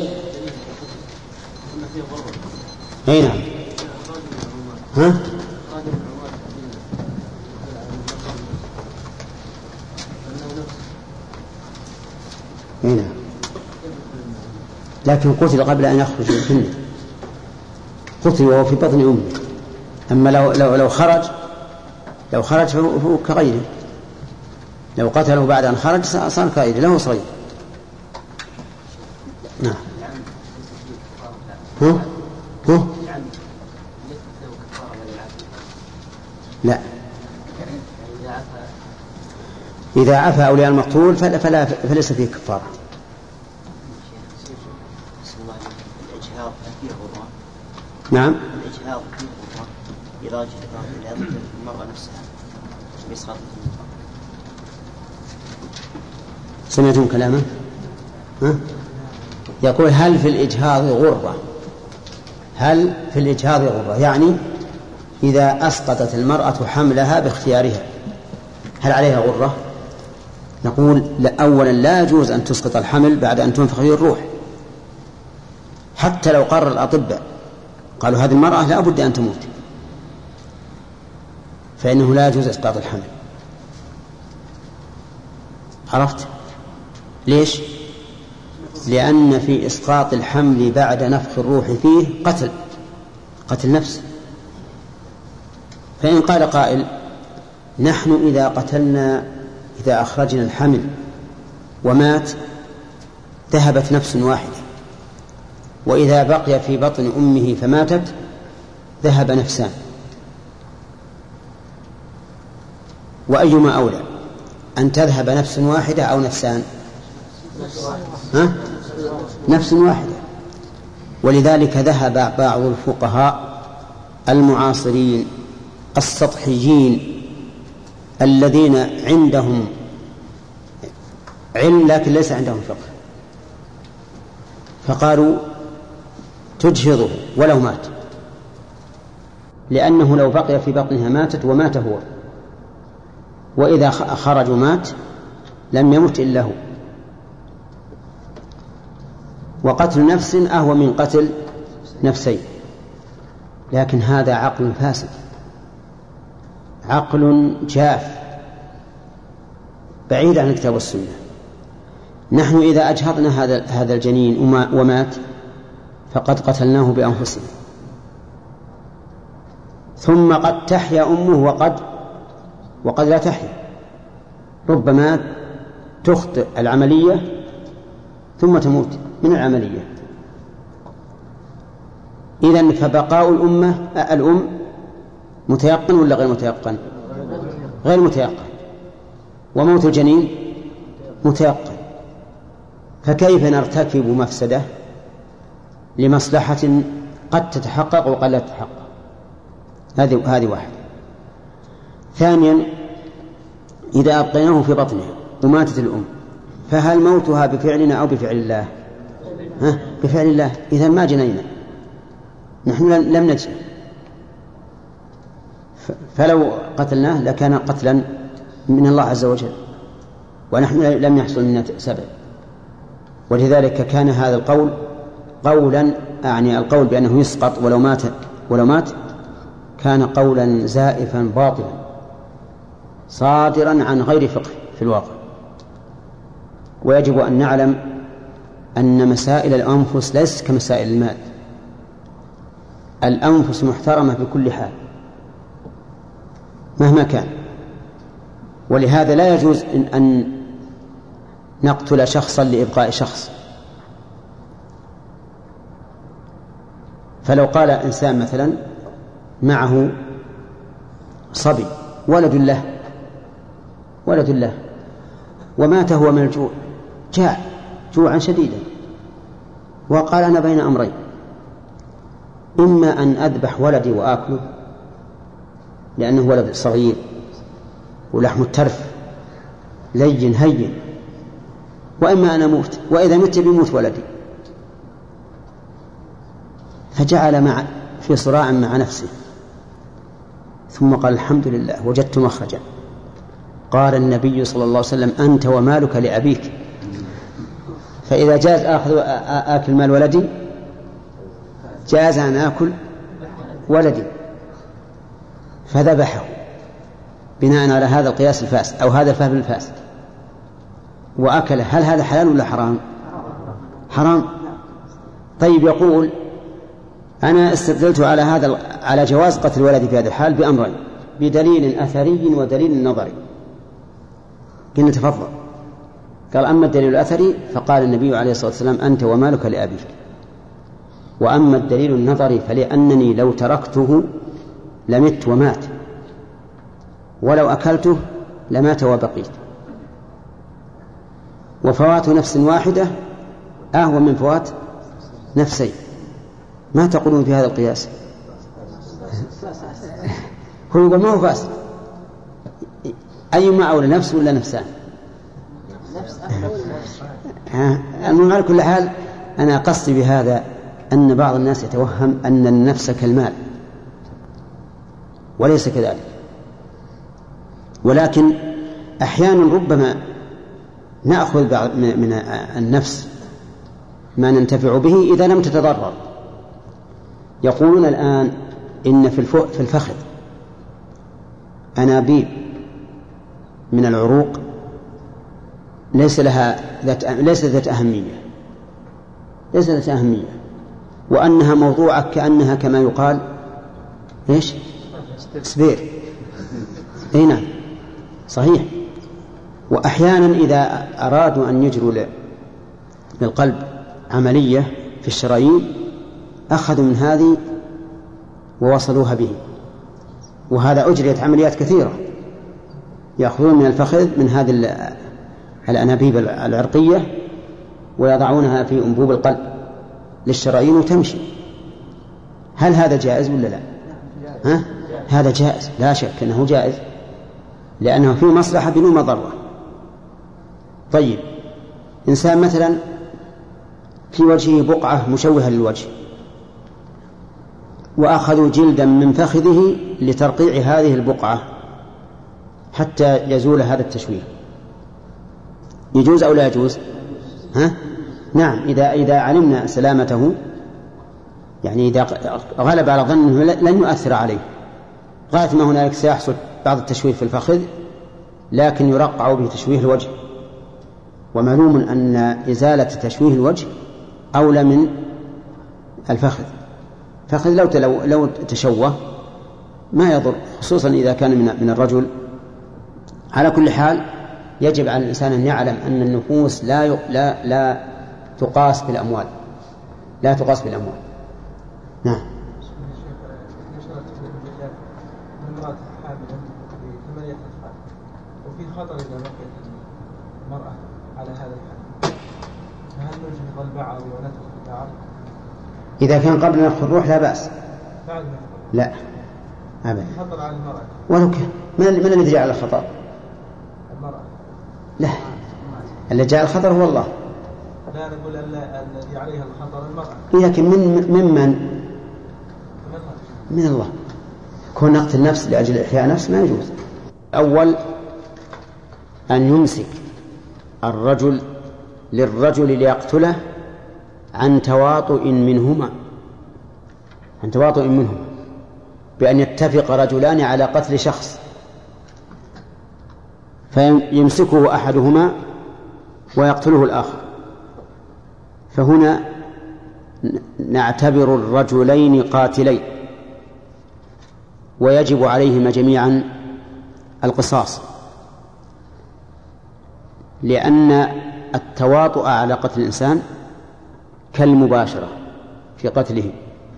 أي نعم. هنا لكن قتل قبل أن يخرج من الجنة، قتل وهو في بطن أمه. أما لو خرج فهو كغيره، لو قتله بعد أن خرج صار كغيره، له صغير. نعم. لا، إذا عفى أولياء المقتول فليس فيه كفارة. نعم. الإجهاض فيه غرة إراجة المرأة نفسها بإسقاط. سمعتم كلامه؟ يقول هل في الإجهاض غرة؟ هل في الإجهاض غرة يعني إذا أسقطت المرأة حملها باختيارها هل عليها غرة؟ نقول أولا لا يجوز أن تسقط الحمل بعد أن تنفخ فيه الروح، حتى لو قرر الأطباء قالوا هذه المرأة لا بد أن تموت، فإنه لا يجوز إسقاط الحمل. عرفت ليش؟ لأن في إسقاط الحمل بعد نفخ الروح فيه قتل نفس. فإن قال قائل نحن إذا أخرجنا الحمل ومات ذهبت نفس واحدة، وإذا بقي في بطن أمه فماتت ذهب نفسان، وأيما أولى أن تذهب نفس واحدة أو نفسان؟ نفس واحدة. ولذلك ذهب بعض الفقهاء المعاصرين السطحيين الذين عندهم علم لكن ليس عندهم فقه، فقالوا تجهضه ولو مات، لأنه لو بقي في بطنها ماتت ومات هو، وإذا خرج مات لم يمت إلا هو. وقتل نفس أهون من قتل نفسين، لكن هذا عقل فاسد، عقل جاف بعيد عن الكتاب والسنة. نحن إذا أجهضنا هذا الجنين ومات فقد قتلناه بأنفسنا، ثم قد تحيا أمه وقد لا تحيا، ربما تخطئ العملية ثم تموت من العملية. إذن فبقاء الأم متيقن ولا غير متيقن؟ غير متيقن. وموت الجنين متيقن. فكيف نرتكب مفسدة لمصلحة قد تتحقق وقد لا تتحقق؟ هذه واحدة. ثانيا، إذا أبقيناه في بطنها وماتت الأم فهل موتها بفعلنا أو بفعل الله؟ بفعل الله. إذا ما جنينا، نحن لم نجن، فلو قتلناه لكان قتلا من الله عز وجل، ونحن لم يحصل منا سبب. ولذلك كان هذا القول قولا، يعني القول بأنه يسقط ولو مات كان قولا زائفا باطلا صادرا عن غير فقه في الواقع. ويجب أن نعلم أن مسائل الأنفس ليست كمسائل المال. الأنفس محترمة بكل حال مهما كان، ولهذا لا يجوز أن نقتل شخصا لإبقاء شخص. فلو قال إنسان مثلا معه صبي ولد له ومات هو من الجوع، جاع جوعا شديدا، وقال أنا بين أمرين، إما أن أذبح ولدي وآكله لأنه ولد صغير ولحم الترف لين هين، وإما أن أموت، وإذا مت بيموت ولدي. فجعل في صراع مع نفسه، ثم قال الحمد لله وجدت مخرجا. قال النبي صلى الله عليه وسلم أنت ومالك لأبيك، فإذا جاز آكل مال ولدي جاز أن آكل ولدي، فذبحه بناء على هذا القياس الفاسد أو هذا الفهم الفاسد وأكله. هل هذا حلال ولا حرام؟ حرام. طيب، يقول أنا استدللت على جواز قتل ولدي في هذا الحال بأمرين، بدليل أثري ودليل نظري. قلنا تفضل. قال أما الدليل الأثري فقال النبي عليه الصلاة والسلام أنت ومالك لأبيك، وأما الدليل النظري فلأنني لو تركته لمت ومات، ولو أكلته لمات وبقيت، وفوات نفس واحدة أهون من فوات نفسين. ما تقولون في هذا القياس؟ هو يقول ما هو فاسد، أيما أولى، نفس ولا نفسان؟ المهم على كل حال أنا قصدي بهذا أن بعض الناس يتوهم أن النفس كالمال، وليس كذلك. ولكن أحيانا ربما نأخذ من النفس ما ننتفع به إذا لم تتضرر. يقولون الآن إن في الفخذ أنابيب من العروق ليست ذات أهمية، وأنها موضوعة كأنها كما يقال إيش؟ سبير. أي نعم، صحيح. وأحيانا إذا أرادوا أن يجروا للقلب عملية في الشرايين أخذوا من هذه ووصلوها به، وهذا أجريت عمليات كثيرة، يأخذون من الفخذ من هذه الأنابيب العرقية ويضعونها في أنبوب القلب للشرايين وتمشي. هل هذا جائز ولا لا؟ هذا جائز، لا شك أنه جائز، لأنه فيه مصلحة بدون مضرة. طيب، إنسان مثلا في وجهه بقعة مشوهة للوجه، وأخذوا جلدا من فخذه لترقيع هذه البقعة حتى يزول هذا التشويه، يجوز أو لا يجوز؟ نعم، إذا علمنا سلامته، يعني إذا غلب على ظنه لن يؤثر عليه، غاية ما هنالك سيحصل بعض التشويه في الفخذ لكن يرقع به تشويه الوجه، ومعلوم أن إزالة تشويه الوجه أولى من الفخذ. فخذ لو تشوه ما يضر، خصوصا إذا كان من الرجل. على كل حال يجب على الإنسان أن يعلم أن النفوس لا تقاس بالأموال، لا تقاس بالأموال. نعم. امرأة حاملا في 8 أشهر وفي خطر إذا بقيت المرأة على هذا الحال، فهل نجهض البعض ونترك البعض؟ إذا كان قبل نفخ الروح لا بأس. بعد لا أبدا. خطر على المرأة ولو كان من الذي جعل الخطر؟ المرأة. لا، الذي جعل الخطر هو الله. لا، نقول الذي عليها الخطر المرأة. لكن من الله. كون نقتل النفس لأجل إحياء نفس ما يجوز. أول أن يمسك الرجل للرجل ليقتله عن تواطؤ منهما، بأن يتفق رجلان على قتل شخص فيمسكه أحدهما ويقتله الآخر، فهنا نعتبر الرجلين قاتلين ويجب عليهما جميعا القصاص، لأن التواطؤ على قتل الإنسان كالمباشرة في قتله.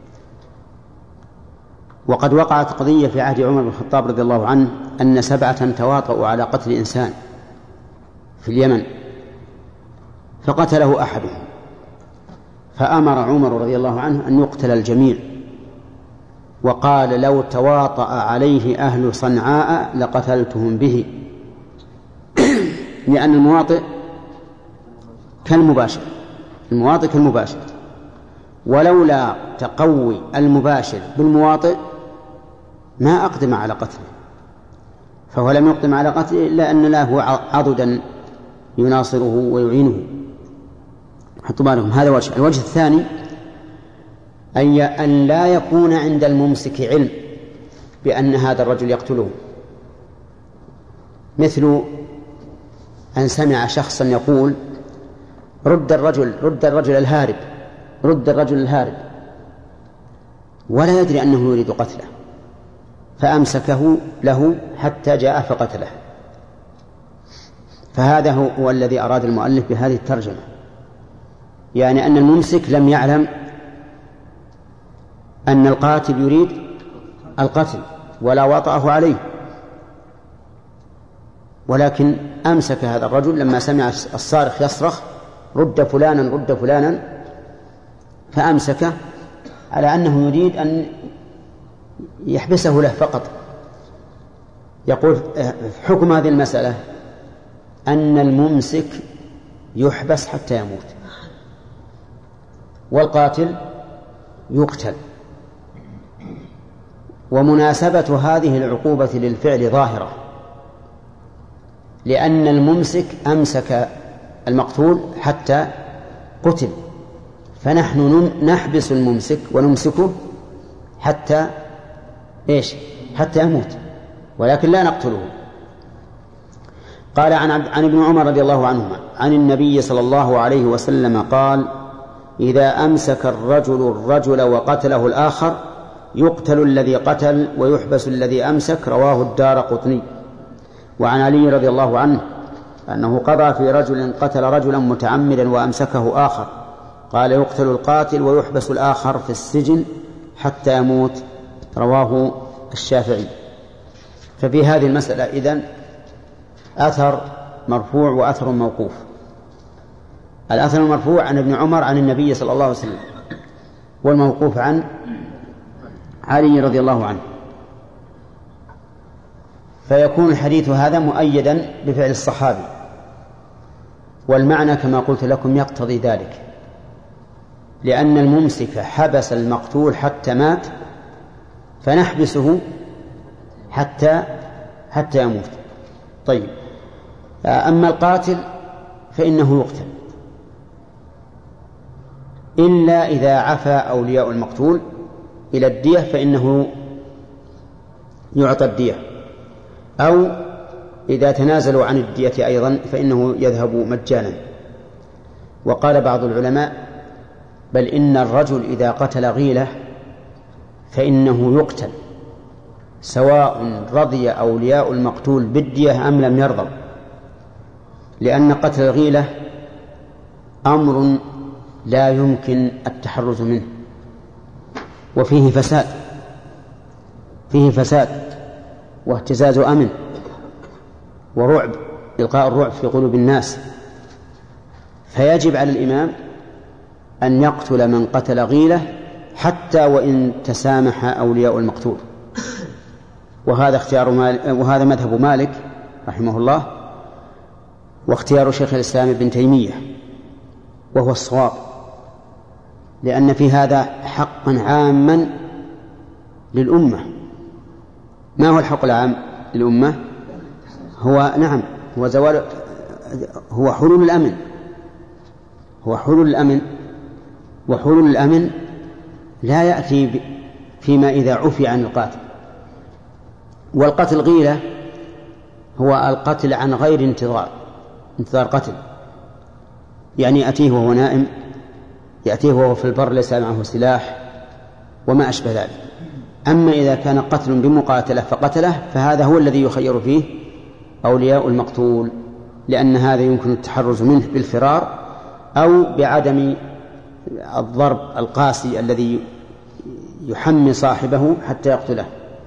وقد وقعت قضية في عهد عمر بن الخطاب رضي الله عنه أن 7 تواطؤوا على قتل إنسان في اليمن فقتله أحدهم، فأمر عمر رضي الله عنه أن يقتل الجميع، وقال لو تواطأ عليه أهل صنعاء لقتلتهم به، لأن المواطئ كالمباشر، ولولا تقوي المباشر بالمواطئ ما أقدم على قتله، فهو لم يقدم على قتله إلا أن له عضدا يناصره ويعينه. حطوا بالكم، هذا وجه. الوجه الثاني أن لا يكون عند الممسك علم بأن هذا الرجل يقتله، مثل أن سمع شخصا يقول رد الرجل الهارب، ولا يدري أنه يريد قتله، فأمسكه له حتى جاء فقتله. فهذا هو الذي أراد المؤلف بهذه الترجمة، يعني أن الممسك لم يعلم أن القاتل يريد القتل ولا وطأه عليه، ولكن أمسك هذا الرجل لما سمع الصارخ يصرخ رد فلانا، فأمسكه على أنه يريد أن يحبسه له فقط. يقول حكم هذه المسألة أن الممسك يحبس حتى يموت، والقاتل يقتل. ومناسبة هذه العقوبة للفعل ظاهرة، لأن الممسك أمسك المقتول حتى قتل، فنحن نحبس الممسك ونمسكه حتى يموت، ولكن لا نقتله. قال عن ابن عمر رضي الله عنهما عن النبي صلى الله عليه وسلم قال إذا أمسك الرجل وقتله الآخر يقتل الذي قتل ويحبس الذي أمسك، رواه الدارقطني. وعن علي رضي الله عنه أنه قضى في رجل قتل رجلا متعمدا وأمسكه آخر، قال يقتل القاتل ويحبس الآخر في السجن حتى يموت، رواه الشافعي. ففي هذه المسألة إذن أثر مرفوع وأثر موقوف. الأثر المرفوع عن ابن عمر عن النبي صلى الله عليه وسلم، والموقوف عن علي رضي الله عنه. فيكون الحديث هذا مؤيدا بفعل الصحابي، والمعنى كما قلت لكم يقتضي ذلك، لأن الممسك حبس المقتول حتى مات، فنحبسه حتى يموت. طيب، أما القاتل فإنه يقتل إلا إذا عفى أولياء المقتول إلى الدية، فإنه يعطى الدية، أو إذا تنازلوا عن الدية أيضا فإنه يذهب مجانا. وقال بعض العلماء بل إن الرجل إذا قتل غيلة فإنه يقتل سواء رضي أولياء المقتول بالدية أم لم يرضوا، لأن قتل الغيلة أمر لا يمكن التحرز منه، وفيه فساد واهتزاز أمن ورعب، إلقاء الرعب في قلوب الناس. فيجب على الإمام أن يقتل من قتل غيلة حتى وإن تسامح أولياء المقتول. وهذا مذهب مالك رحمه الله، واختيار شيخ الإسلام ابن تيمية، وهو الصواب، لأن في هذا حقا عاما للأمة. ما هو الحق العام للأمة؟ هو حلول الأمن، وحلول الأمن لا يأتي فيما إذا عفي عن القاتل. والقتل غيلة هو القتل عن غير انتظار قتل، يعني يأتيه وهو نائم، يأتيه وهو في البر ليس معه سلاح وما أشبه ذلك. أما إذا كان قتل بمقاتلة فقتله فهذا هو الذي يخير فيه أولياء المقتول، لأن هذا يمكن التحرز منه بالفرار أو بعدم الضرب القاسي الذي يحمي صاحبه حتى يقتله.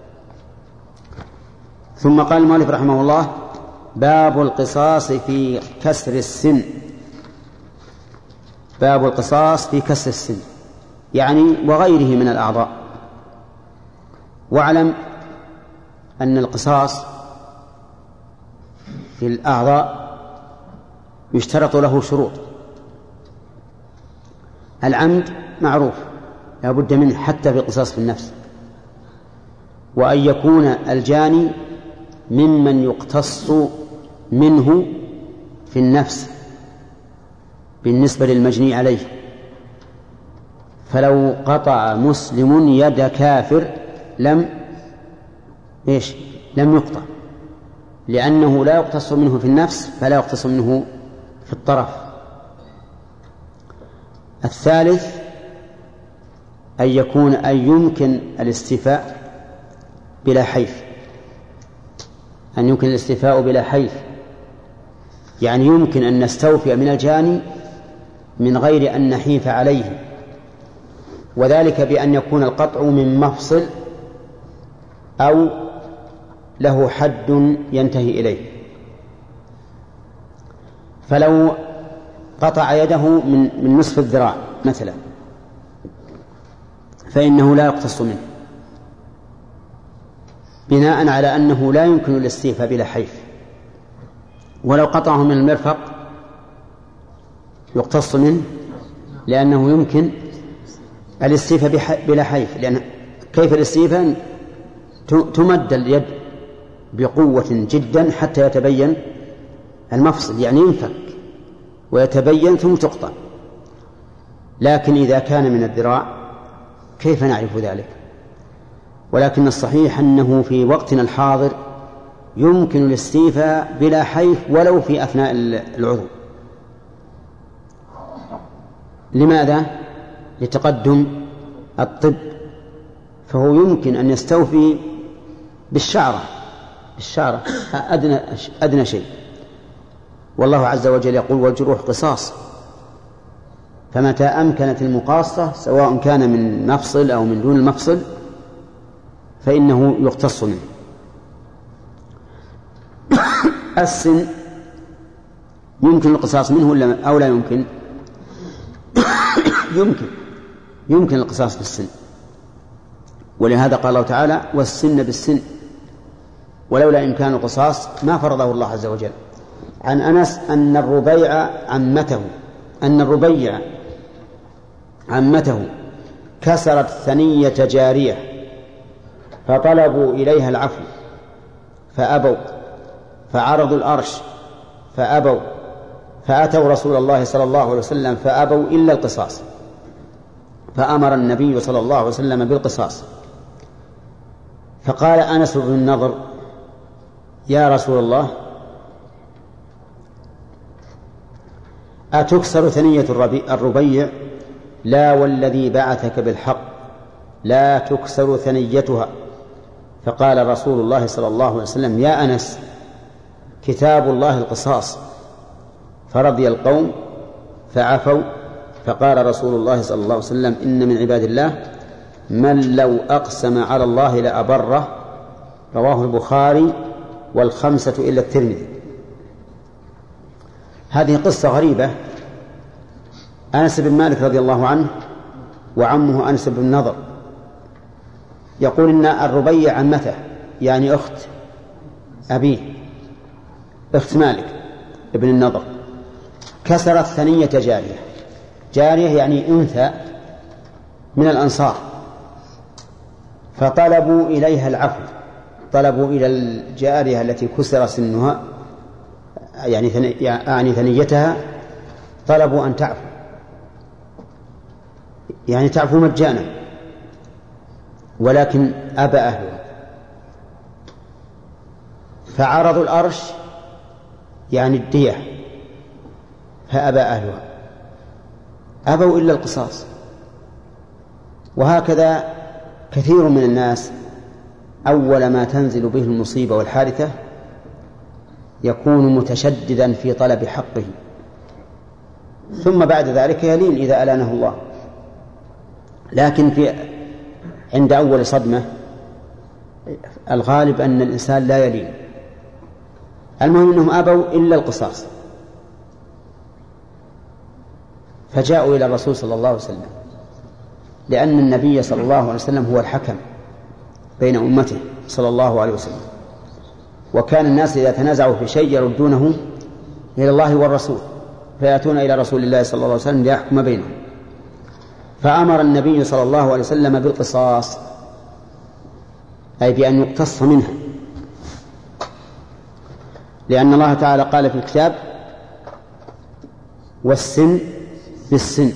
ثم قال المؤلف رحمه الله: باب القصاص في كسر السن. باب القصاص في كسر السن يعني وغيره من الأعضاء. واعلم أن القصاص في الأعضاء يشترط له شروط. العمد معروف لا بد منه حتى في القصاص في النفس، وأن يكون الجاني ممن يقتص منه في النفس بالنسبة للمجني عليه. فلو قطع مسلم يد كافر لم يقطع، لأنه لا يقتص منه في النفس فلا يقتص منه في الطرف. الثالث أن يمكن الاستيفاء بلا حيف، أن يمكن الاستيفاء بلا حيف، يعني يمكن أن نستوفي من الجاني من غير أن نحيف عليه، وذلك بأن يكون القطع من مفصل أو له حد ينتهي إليه. فلو قطع يده من نصف الذراع مثلا فإنه لا يقتص منه، بناء على أنه لا يمكن الاستيفاء بلا حيف. ولو قطعه من المرفق يقتص منه، لأنه يمكن الاستيفاء بلا حيف. لأن كيف الاستيفاء؟ تمد اليد بقوة جدا حتى يتبين المفصل، يعني ينفك ويتبين ثم تقطع. لكن إذا كان من الذراع كيف نعرف ذلك؟ ولكن الصحيح أنه في وقتنا الحاضر يمكن الاستيفاء بلا حيف ولو في أثناء العضو. لماذا؟ لتقدم الطب، فهو يمكن أن يستوفي بالشعرة الشارع أدنى شيء. والله عز وجل يقول والجروح قصاص، فمتى أمكنت المقاصة سواء كان من مفصل أو من دون المفصل فإنه يقتص منه. السن يمكن القصاص منه أو لا يمكن؟ يمكن القصاص بالسن، ولهذا قال الله تعالى والسن بالسن، ولولا إمكان القصاص ما فرضه الله عز وجل. عن أنس أن الربيع عمته كسرت ثنية جارية فطلبوا إليها العفو فأبوا، فعرضوا الأرش فأبوا، فأتوا رسول الله صلى الله عليه وسلم فأبوا إلا القصاص، فأمر النبي صلى الله عليه وسلم بالقصاص. فقال أنس بن النضر يا رسول الله أتكسر ثنية الربيع؟ لا والذي بعثك بالحق لا تكسر ثنيتها. فقال رسول الله صلى الله عليه وسلم يا أنس كتاب الله القصاص، فرضي القوم فعفوا. فقال رسول الله صلى الله عليه وسلم إن من عباد الله من لو أقسم على الله لأبره. رواه البخاري والخمسة إلا الترمذي. هذه قصة غريبة. أنس بن مالك رضي الله عنه وعمه أنس بن النضر يقول إن الربيع عمته يعني أخت أبيه، أخت مالك ابن النضر، كسرت ثنية جارية يعني أنثى من الأنصار، فطلبوا إليها العفو، طلبوا إلى الجارية التي كسر سنها يعني ثنيتها، طلبوا أن تعفو، يعني تعفو مجانا، ولكن أبى أهلها. فعرضوا الأرش يعني الدية، فأبى أهلها، أبوا إلا القصاص. وهكذا كثير من الناس أول ما تنزل به المصيبة والحادثة يكون متشددا في طلب حقه، ثم بعد ذلك يلين إذا ألانه الله. لكن عند أول صدمة الغالب أن الإنسان لا يلين. المهم أنهم أبوا إلا القصاص، فجاءوا إلى الرسول صلى الله عليه وسلم، لأن النبي صلى الله عليه وسلم هو الحكم بين أمته صلى الله عليه وسلم، وكان الناس إذا تنازعوا في شيء يردونه إلى الله والرسول، فيأتون إلى رسول الله صلى الله عليه وسلم ليحكم بينهم. فأمر النبي صلى الله عليه وسلم بالقصاص، أي بأن يقتص منها، لأن الله تعالى قال في الكتاب والسن بالسن،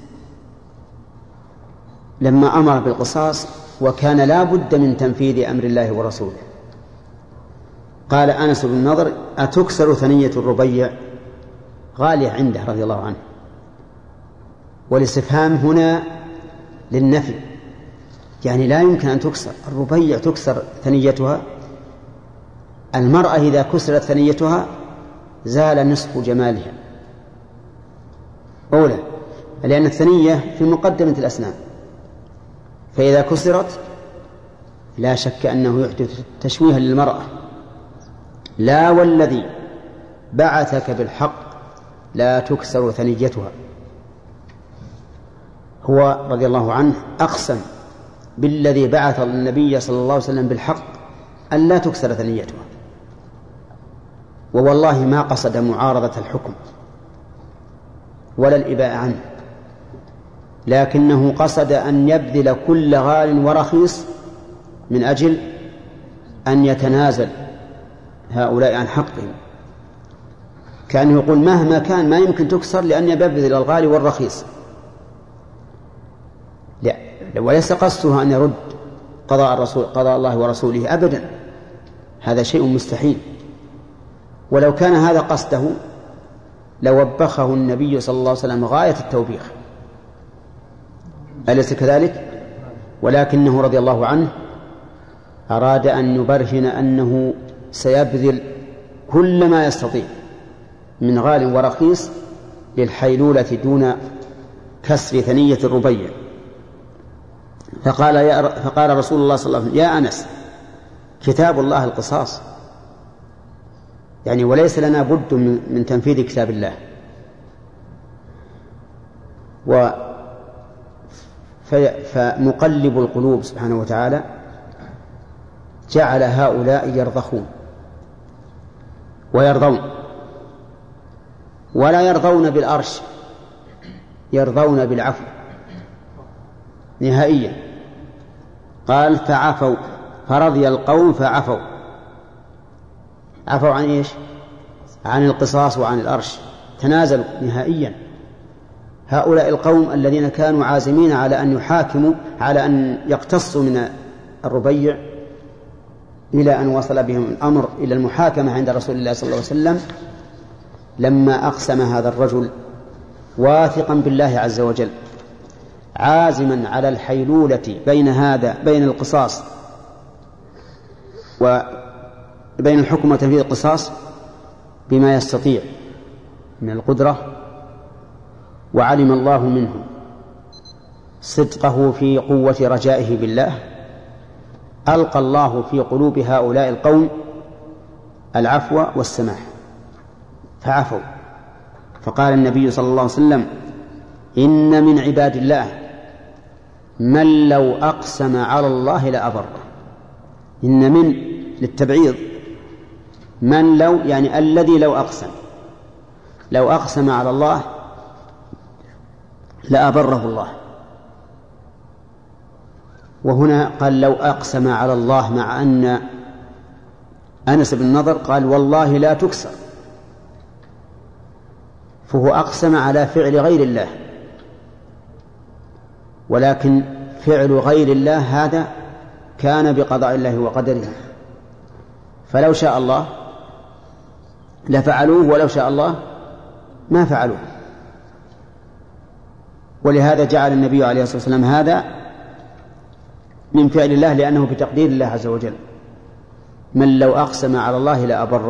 لما أمر بالقصاص وكان لا بد من تنفيذ أمر الله ورسوله. قال أنس بن النضر أتكسر ثنية الربيع؟ غالية عنده رضي الله عنه، والاستفهام هنا للنفي، يعني لا يمكن أن تكسر الربيع، تكسر ثنيتها. المرأة إذا كسرت ثنيتها زال نصف جمالها، أولا لأن الثنية في مقدمة الأسنان، فإذا كسرت لا شك أنه يحدث تشويها للمرأة. لا والذي بعثك بالحق لا تكسر ثنيتها. هو رضي الله عنه أقسم بالذي بعث النبي صلى الله عليه وسلم بالحق أن لا تكسر ثنيتها، ووالله ما قصد معارضة الحكم ولا الإباء عنه، لكنه قصد أن يبذل كل غال ورخيص من أجل أن يتنازل هؤلاء عن حقهم. كان يقول مهما كان ما يمكن تكسر لأن يبذل الغالي والرخيص، لا، وليس قصده أن يرد قضاء الله ورسوله أبدا، هذا شيء مستحيل. ولو كان هذا قصده لوبخه النبي صلى الله عليه وسلم غاية التوبيخ، أليس كذلك؟ ولكنه رضي الله عنه أراد أن يبرهن أنه سيبذل كل ما يستطيع من غال ورخيص للحيلولة دون كسر ثنية الربيع. فقال رسول الله صلى الله عليه وسلم: يا أنس، كتاب الله القصاص، يعني وليس لنا بد من تنفيذ كتاب الله. فمقلب القلوب سبحانه وتعالى جعل هؤلاء يرضخون ويرضون، ولا يرضون بالأرش، يرضون بالعفو نهائيا. قال: فعفوا، فرضي القوم فعفوا. عفوا عن إيش؟ عن القصاص وعن الأرش، تنازلوا نهائيا. هؤلاء القوم الذين كانوا عازمين على أن يحاكموا، على أن يقتصوا من الربيع، إلى أن وصل بهم الأمر إلى المحاكمة عند رسول الله صلى الله عليه وسلم، لما أقسم هذا الرجل واثقا بالله عز وجل، عازما على الحيلولة بين القصاص وبين الحكم وتنفيذ القصاص بما يستطيع من القدرة، وعلم الله منه صدقه في قوة رجائه بالله، ألقى الله في قلوب هؤلاء القوم العفو والسماح فعفوا. فقال النبي صلى الله عليه وسلم: إن من عباد الله من لو أقسم على الله لأبره. إن من للتبعيض، من لو يعني الذي لو أقسم على الله لأبره الله. وهنا قال: لو أقسم على الله، مع أن أنس بن نضر قال: والله لا تكسر، فهو أقسم على فعل غير الله، ولكن فعل غير الله هذا كان بقضاء الله وقدره، فلو شاء الله لفعلوه، ولو شاء الله ما فعلوه. ولهذا جعل النبي عليه الصلاة والسلام هذا من فعل الله، لأنه بتقدير الله عز وجل. من لو أقسم على الله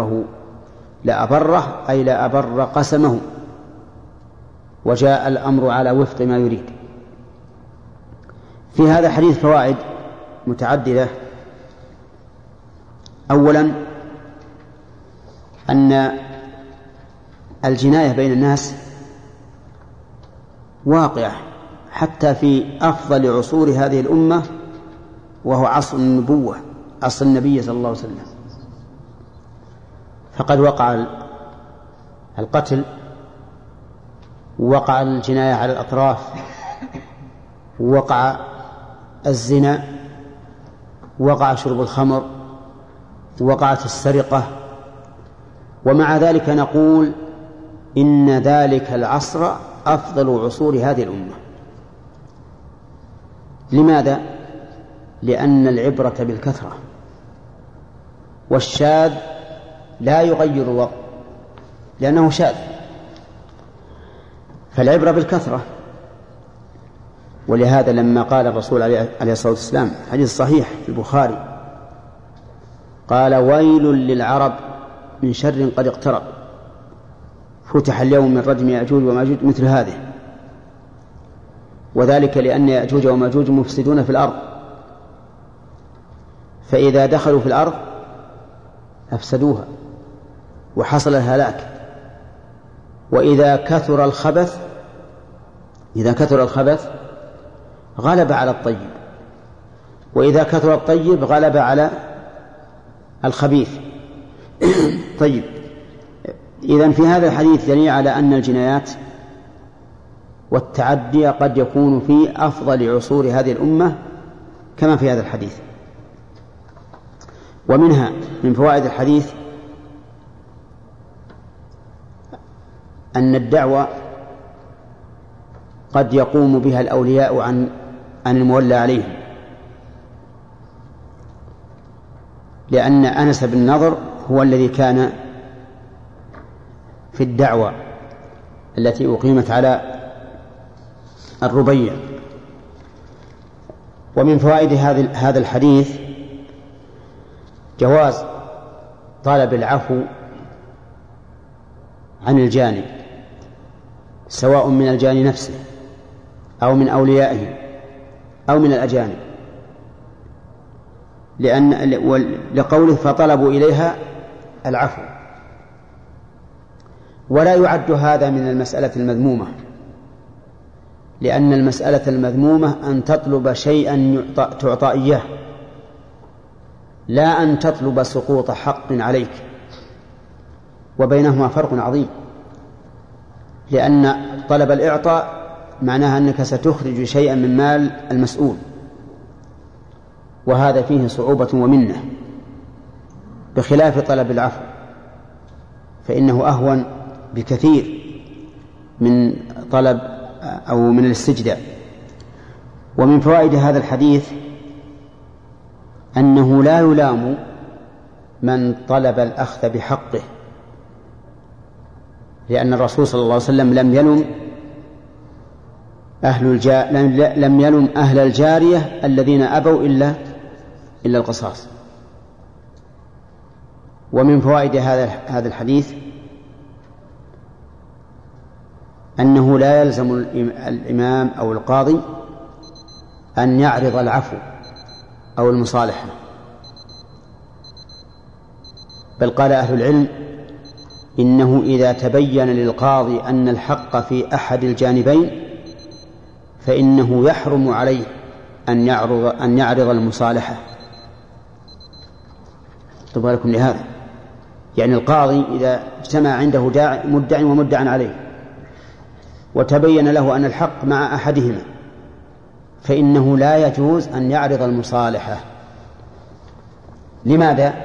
لأبره أي لأبر قسمه، وجاء الأمر على وفق ما يريد. في هذا الحديث فوائد متعددة. أولا، أن الجناية بين الناس واقعة حتى في أفضل عصور هذه الأمة، وهو عصر النبوة، عصر النبي صلى الله عليه وسلم. فقد وقع القتل، وقع الجناية على الأطراف، وقع الزنا، وقع شرب الخمر، وقعت السرقة. ومع ذلك نقول إن ذلك العصر أفضل عصور هذه الأمة. لماذا؟ لأن العبرة بالكثرة، والشاذ لا يغير الوضع لأنه شاذ، فالعبرة بالكثرة. ولهذا لما قال الرسول عليه الصلاة والسلام حديث صحيح في البخاري، قال: ويل للعرب من شر قد اقترب، فتح اليوم من رجم يأجوج وماجوج مثل هذه. وذلك لأن يأجوج وماجوج مفسدون في الأرض، فإذا دخلوا في الأرض أفسدوها وحصل الهلاك. وإذا كثر الخبث غلب على الطيب، وإذا كثر الطيب غلب على الخبيث. طيب، إذن في هذا الحديث دليل على أن الجنايات والتعدي قد يكون في أفضل عصور هذه الأمة كما في هذا الحديث. ومنها من فوائد الحديث أن الدعوة قد يقوم بها الأولياء عن المولى عليهم، لأن أنس بن نضر هو الذي كان في الدعوة التي أقيمت على الربيع. ومن فوائد هذا الحديث جواز طلب العفو عن الجاني سواء من الجاني نفسه أو من أوليائه أو من الأجانب، لقوله فطلبوا إليها العفو. ولا يعد هذا من المسألة المذمومة، لأن المسألة المذمومة أن تطلب شيئا تعطى إياه، لا أن تطلب سقوط حق عليك، وبينهما فرق عظيم. لأن طلب الإعطاء معناها أنك ستخرج شيئا من مال المسؤول، وهذا فيه صعوبة ومنة، بخلاف طلب العفو فإنه أهون بكثير من طلب أو من الاستجداء. ومن فوائد هذا الحديث أنه لا يلام من طلب الأخذ بحقه، لأن الرسول صلى الله عليه وسلم لم يلم أهل الجارية الذين أبوا إلا القصاص. ومن فوائد هذا الحديث أنه لا يلزم الإمام أو القاضي أن يعرض العفو أو المصالحة، بل قال أهل العلم إنه إذا تبين للقاضي أن الحق في أحد الجانبين فإنه يحرم عليه أن يعرض المصالحة. طبعا لكم لهذا، يعني القاضي إذا اجتمع عنده مدعي ومدعى عليه وتبين له أن الحق مع أحدهما فإنه لا يجوز أن يعرض المصالحة. لماذا؟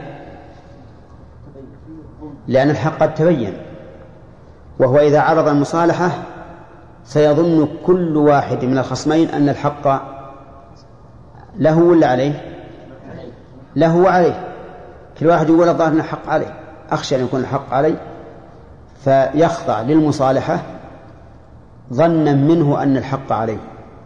لأن الحق قد تبين، وهو إذا عرض المصالحة سيظن كل واحد من الخصمين أن الحق له ولا عليه؟ له وعليه، كل واحد يقول الظاهر أن الحق عليه، أخشى أن يكون الحق عليه فيخضع للمصالحة ظنا منه أن الحق عليه.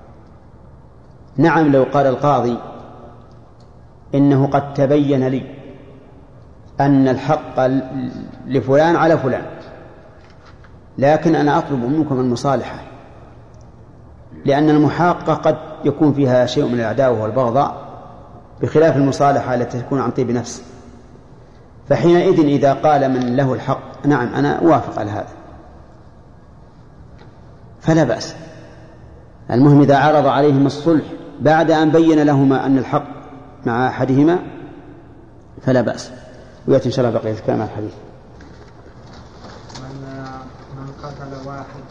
نعم، لو قال القاضي إنه قد تبين لي أن الحق لفلان على فلان، لكن أنا أطلب منكم المصالحة، لأن المحاقة قد يكون فيها شيء من العداوة والبغضاء بخلاف المصالحة التي تكون عن طيب نفس. فحينئذ إذا قال من له الحق نعم أنا أوافق على هذا فلا بأس. المهم إذا عرض عليهم الصلح بعد أن بين لهما أن الحق مع أحدهما فلا بأس. ويأتي إن شاء الله بقية الكلام عن الحديث. من قتل واحد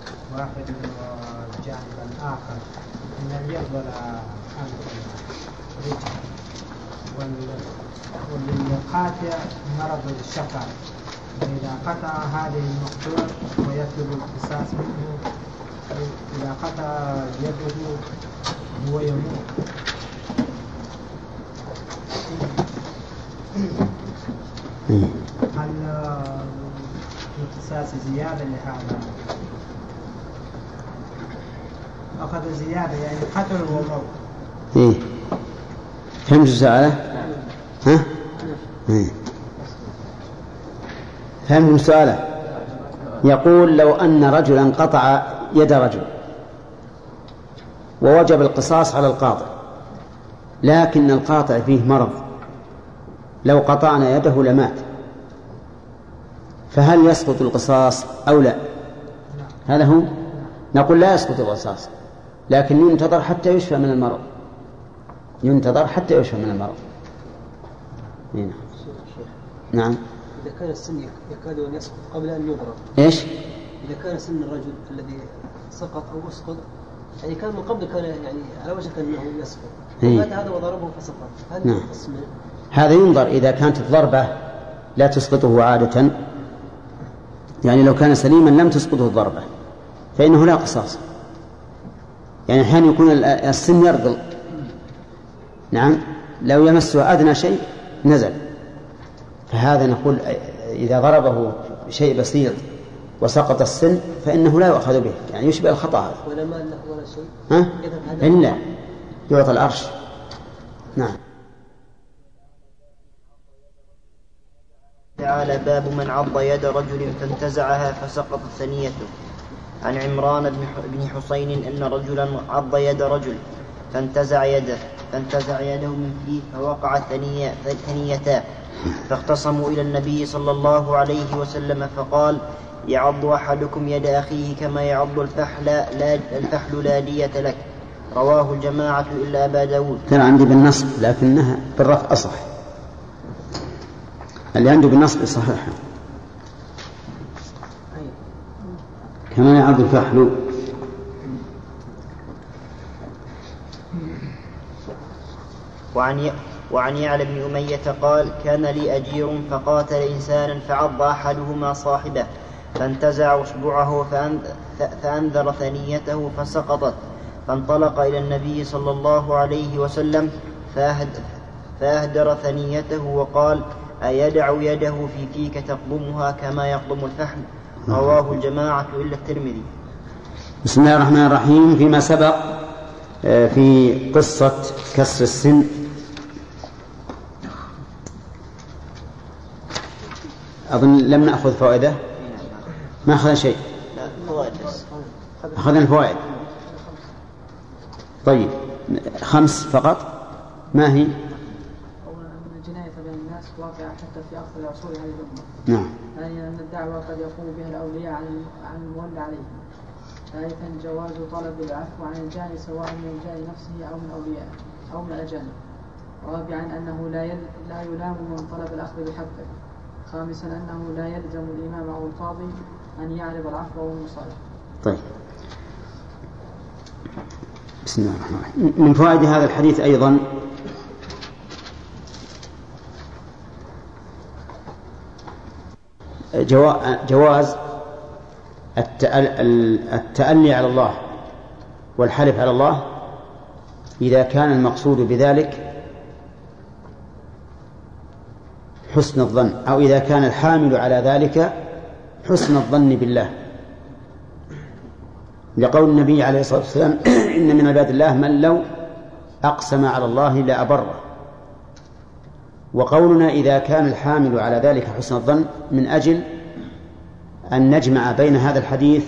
والجانب الآخر من اليد ولا رجل، وللقاتل مرض الشفا، إذا قطع هذه المقتول ويطلب القصاص منه، إذا قطع يده هو يموت. هل القصاص زيادة لهذا؟ أخذ زيادة يعني قتل وموت. إيه فهمت سؤاله؟ ها؟ إيه فهمت سؤاله. يقول لو أن رجلا قطع يد رجل ووجب القصاص على القاطع، لكن القاطع فيه مرض، لو قطعنا يده لمات، فهل يسقط القصاص أو لا؟ هذا هو. نقول لا يسقط القصاص، لكن ينتظر حتى يشفى من المرض، ينتظر حتى يشفى من المرض. نعم. إذا كان السن يكاد أن يسقط قبل أن يضرب. إيش؟ إذا كان سن الرجل الذي سقط أو أسقط يعني كان من قبل كان يعني على وشك أنه يسقط، ومات هذا وضربه فسقط، هل نعم. يقسم؟ هذا ينظر إذا كانت الضربة لا تسقطه عادة، يعني لو كان سليما لم تسقطه الضربة فإنه لا قصاص. يعني أحيانا يكون السن يرجل، نعم، لو يمسه أدنى شيء نزل، فهذا نقول إذا ضربه شيء بسيط وسقط السن فإنه لا يؤخذ به، يعني يشبه الخطأ هذا. ولا مال له ولا شيء. إلا يعطى الأرش. نعم. تعالى باب من عض يد رجل فانتزعها فسقطت ثنيته. عن عمران بن حسين أن رجلا عض يد رجل فانتزع يده من فيه فوقعت ثنيتاه، فاختصموا إلى النبي صلى الله عليه وسلم فقال: يعض أحدكم يد أخيه كما يعض الفحل لا دية لك. رواه الجماعة إلا أبا داود. كان عندي بالنصب لكنها بالرفع أصح، اللي عنده بالنصب صحيح. كما يعض الفحل. وعن يعلى بن أمية قال: كان لي أجير فقاتل إنسانا فعض أحدهما صاحبه فانتزع أصبعه فأنذر ثنيته فسقطت، فانطلق إلى النبي صلى الله عليه وسلم فأهدر ثنيته وقال: أيدع يده في فيك تقضمها كما يقضم الفحل؟ رواه الجماعة إلا الترمذي. بسم الله الرحمن الرحيم. فيما سبق في قصة كسر السن أظن لم نأخذ فوائده، ما أخذنا شيء، أخذنا الفوائد. طيب 5 فقط. ما هي؟ أولا أن الجناية بين الناس واقعة حتى في أخر العصور هذه الأمة. نعم. ثانيا أن الدعوة قد يقوم بها الأولياء عن المولى عليهم. ثالثا جواز طلب العفو عن الجاني سواء من الجاني نفسه أو من أوليائه أو من الأجانب. رابعا أنه لا يلام من طلب الأخذ بحقه. خامسا أنه لا يلزم الإمام أو القاضي أن يعرض العفو والمصالحة. طيب بسم الله الرحمن الرحيم. من فوائد هذا الحديث أيضا جواز التألي على الله والحلف على الله إذا كان المقصود بذلك حسن الظن، أو إذا كان الحامل على ذلك حسن الظن بالله، لقول النبي عليه الصلاة والسلام: إن من عباد الله من لو أقسم على الله لأبره. وقولنا إذا كان الحامل على ذلك حسن الظن من أجل أن نجمع بين هذا الحديث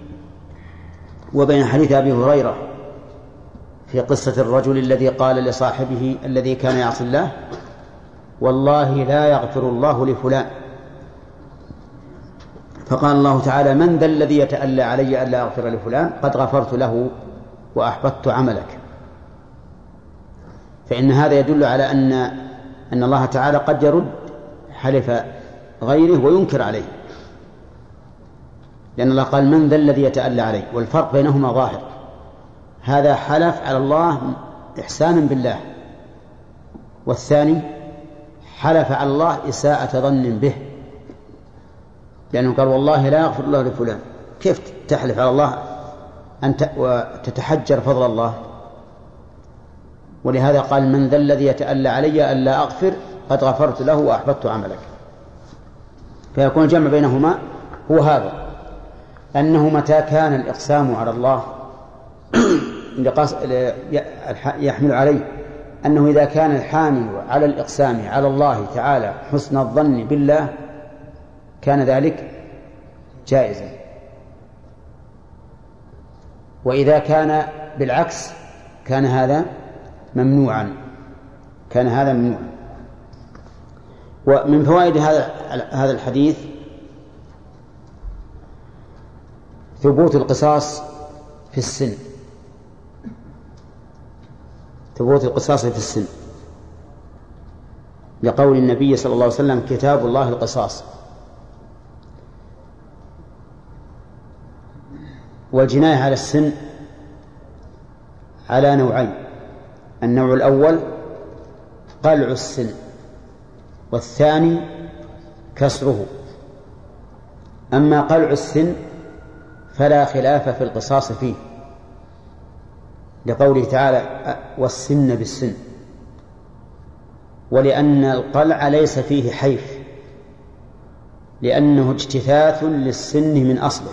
وبين حديث أبي هريرة في قصة الرجل الذي قال لصاحبه الذي كان يعصي الله: والله لا يغفر الله لفلان. فقال الله تعالى: من ذا الذي يتألى علي ألا أغفر لفلان؟ قد غفرت له وأحبطت عملك. فإن هذا يدل على أن الله تعالى قد يرد حلف غيره وينكر عليه، لأن الله قال: من ذا الذي يتألى علي، والفرق بينهما ظاهر. هذا حلف على الله إحسانا بالله، والثاني حلف على الله إساءة ظن به، لأنه قال: والله لا يغفر الله لفلان. كيف تحلف على الله وتتحجر فضل الله؟ ولهذا قال: من ذا الذي يتألى علي ألا أغفر قد غفرت له وأحبطت عملك. فيكون الجمع بينهما هو هذا، أنه متى كان الإقسام على الله يحمل عليه أنه إذا كان الحامل على الإقسام على الله تعالى حسن الظن بالله كان ذلك جائزا، وإذا كان بالعكس كان هذا ممنوعا. ومن فوائد هذا الحديث ثبوت القصاص في السن، لقول النبي صلى الله عليه وسلم: كتاب الله القصاص. والجناية على السن على نوعين: النوع الأول قلع السن، والثاني كسره. أما قلع السن فلا خلاف في القصاص فيه، لقوله تعالى: والسن بالسن، ولأن القلع ليس فيه حيف، لأنه اجتثاث للسن من أصله،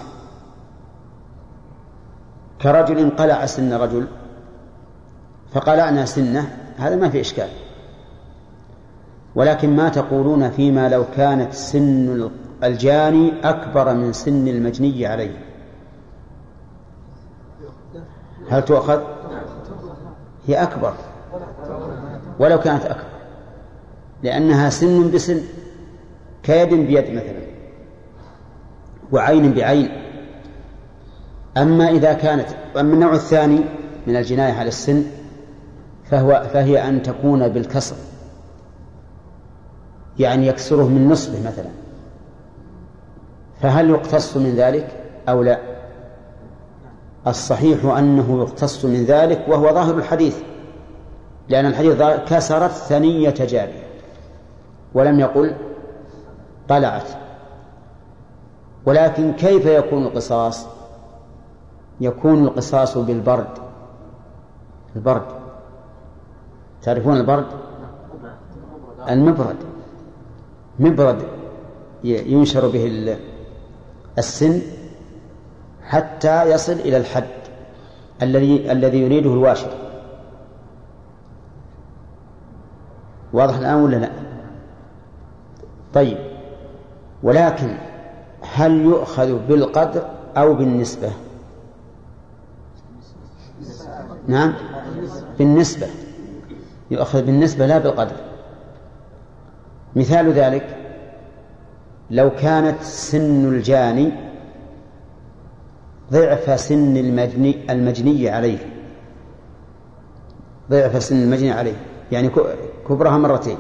كرجل قلع سن رجل فقلعنا سنه، هذا ما في إشكال. ولكن ما تقولون فيما لو كانت سن الجاني أكبر من سن المجني عليه؟ هل تؤخذ؟ هي أكبر ولو كانت أكبر، لأنها سن بسن، كيد بيد مثلا وعين بعين. أما إذا كانت النوع الثاني من الجناية على السن فهي أن تكون بالكسر، يعني يكسره من نصفه مثلا، فهل يقتص من ذلك أو لا؟ الصحيح أنه يقتص من ذلك، وهو ظاهر الحديث، لأن الحديث كسرت ثنية جارية ولم يقل طلعت. ولكن كيف يكون القصاص؟ يكون القصاص بالبرد. البرد، تعرفون البرد؟ المبرد، مبرد ينشر به السن حتى يصل إلى الحد الذي يريده الواشر. واضح الآن ولا لا؟ طيب، ولكن هل يؤخذ بالقدر أو بالنسبة؟ نعم، بالنسبة، يؤخذ بالنسبة لا بالقدر. مثال ذلك لو كانت سن الجاني ضعف سن المجني عليه، ضعف سن المجني عليه، يعني كبرها مرتين،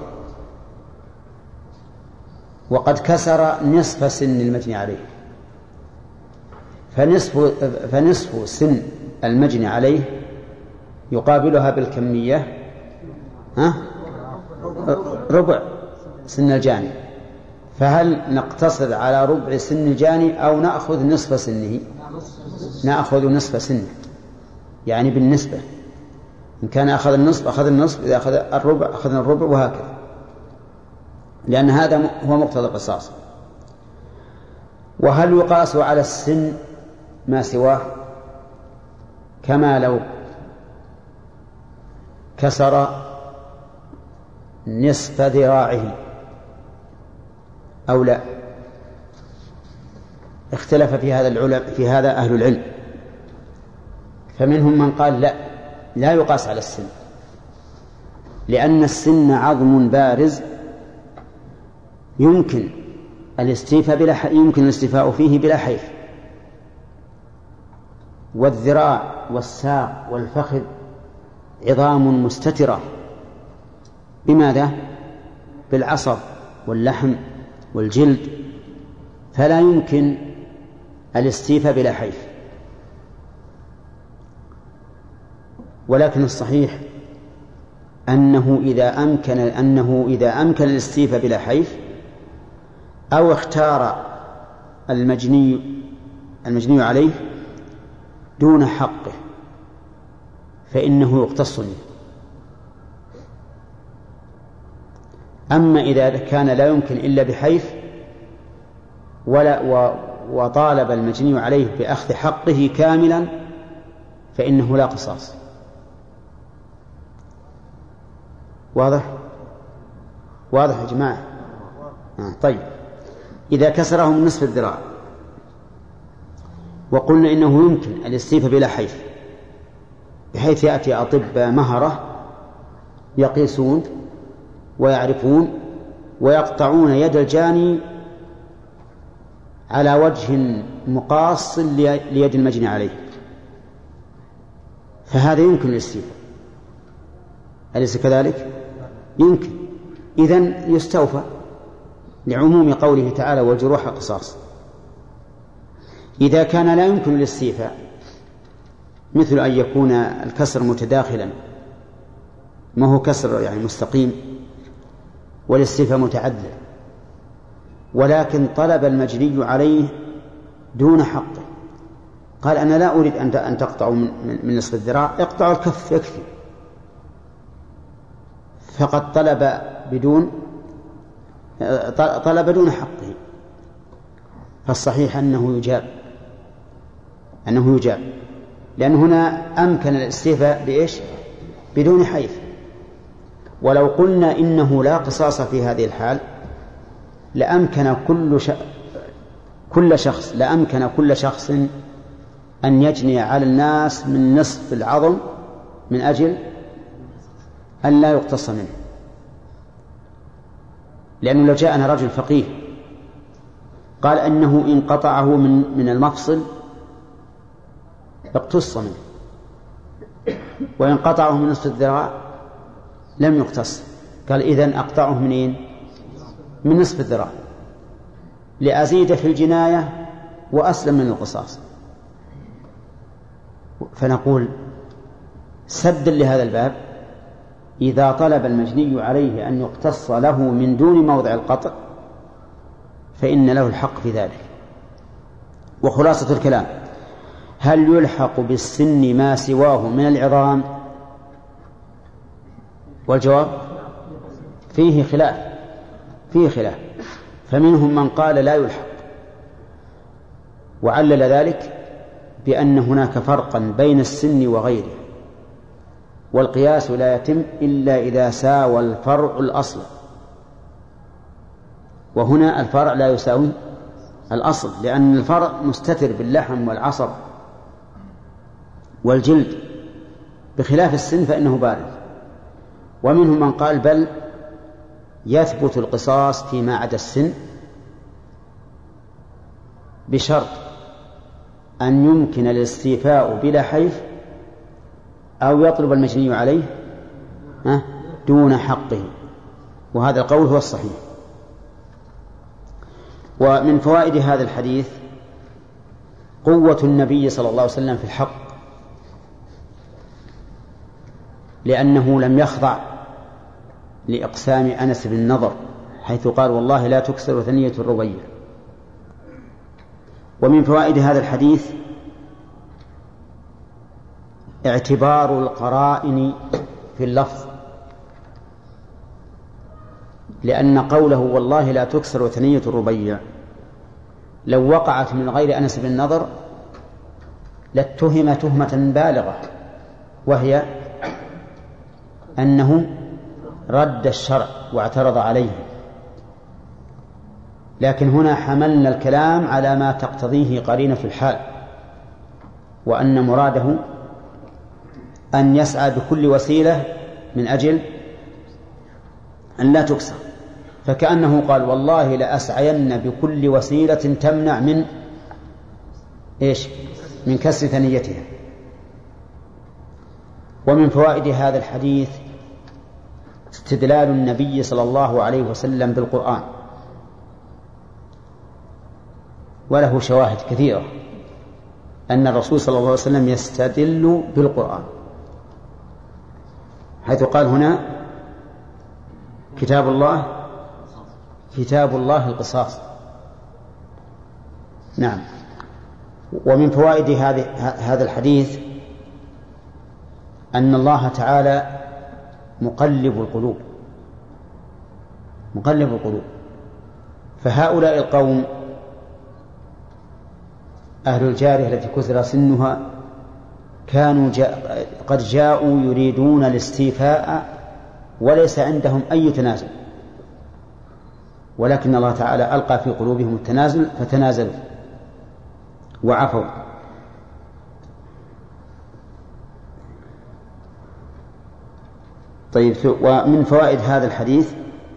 وقد كسر نصف سن المجني عليه، فنصف سن المجني عليه يقابلها بالكمية ربع سن الجاني. فهل نقتصر على ربع سن الجاني أو نأخذ نصف سنه؟ نأخذ نصف سنه، يعني بالنسبة، إن كان أخذ النصف أخذ النصف، إذا أخذ الربع أخذنا الربع، وهكذا، لأن هذا هو مقتضى القصاص. وهل يقاس على السن ما سواه؟ كما لو كسر نصف ذراعه أو لا؟ اختلف في هذا أهل العلم، فمنهم من قال لا يقاس على السن، لأن السن عظم بارز يمكن الاستيفاء فيه بلا حيف، والذراع والساق والفخذ عظام مستترة بماذا؟ بالعصب واللحم والجلد، فلا يمكن الاستيفاء بلا حيف. ولكن الصحيح أنه إذا أمكن الاستيفاء بلا حيف، أو اختار المجني عليه دون حقه، فإنه يقتص منه. أما إذا كان لا يمكن إلا بحيف وطالب المجني عليه بأخذ حقه كاملا، فإنه لا قصاص. واضح يا جماعة؟ طيب، إذا كسره من نصف الذراع وقلنا إنه يمكن الاستيفاء بلا حيف، بحيث يأتي أطباء مهرة يقيسون ويعرفون ويقطعون يد الجاني على وجه مقاص ليد المجني عليه، فهذا يمكن الاستيفاء، أليس كذلك؟ يمكن، إذن يستوفى لعموم قوله تعالى والجروح قصاص. إذا كان لا يمكن الاستيفاء، مثل أن يكون الكسر متداخلا، ما هو كسر يعني مستقيم، والاستيفاء متعدل، ولكن طلب المجني عليه دون حقه، قال أنا لا أريد أن تقطعوا من نصف الذراع، اقطعوا الكف يكفي، فقد طلب دون حقه، فالصحيح أنه يجاب، لأن هنا أمكن الاستيفاء بإيش؟ بدون حيف. ولو قلنا إنه لا قصاص في هذه الحال لأمكن كل شخص أن يجني على الناس من نصف العظم من أجل أن لا يقتص منه. لأنه لو جاءنا رجل فقيه قال أنه إن قطعه من المفصل اقتص منه، وإن قطعه من نصف الذراع لم يقتص، قال إذن أقطعه منين؟ من نصف الذراع لأزيد في الجناية وأسلم من القصاص. فنقول سدا لهذا الباب، إذا طلب المجني عليه أن يقتص له من دون موضع القطع فإن له الحق في ذلك. وخلاصة الكلام: هل يلحق بالسن ما سواه من العظام؟ والجواب فيه خلاف، فمنهم من قال لا يلحق، وعلل ذلك بأن هناك فرقا بين السن وغيره، والقياس لا يتم إلا إذا ساوى الفرع الأصل، وهنا الفرع لا يساوي الأصل، لأن الفرع مستتر باللحم والعصب والجلد، بخلاف السن فإنه بارد. ومنهم من قال بل يثبت القصاص فيما عدا السن بشرط أن يمكن الاستيفاء بلا حيف، أو يطلب المجني عليه دون حقه، وهذا القول هو الصحيح. ومن فوائد هذا الحديث قوة النبي صلى الله عليه وسلم في الحق، لأنه لم يخضع لإقسام أنس بن النضر حيث قال والله لا تكسر ثنية الربيع. ومن فوائد هذا الحديث اعتبار القرائن في اللفظ، لأن قوله والله لا تكسر ثنية الربيع لو وقعت من غير أنس بن النضر لاتهم تهمة بالغة، وهي أنه رد الشرع واعترض عليه. لكن هنا حملنا الكلام على ما تقتضيه قرينة الحال، وأن مراده أن يسعى بكل وسيلة من أجل أن لا تكسر، فكأنه قال والله لأسعين بكل وسيلة تمنع من من كسر ثنيتها. ومن فوائد هذا الحديث استدلال النبي صلى الله عليه وسلم بالقرآن، وله شواهد كثيرة أن الرسول صلى الله عليه وسلم يستدل بالقرآن، حيث قال هنا كتاب الله القصاص. نعم. ومن فوائد هذا الحديث أن الله تعالى مقلب القلوب، فهؤلاء القوم أهل الجارية التي كثر سنها كانوا قد جاءوا يريدون الاستيفاء وليس عندهم أي تنازل، ولكن الله تعالى ألقى في قلوبهم التنازل فتنازلوا وعفوا. طيب، ومن فوائد هذا الحديث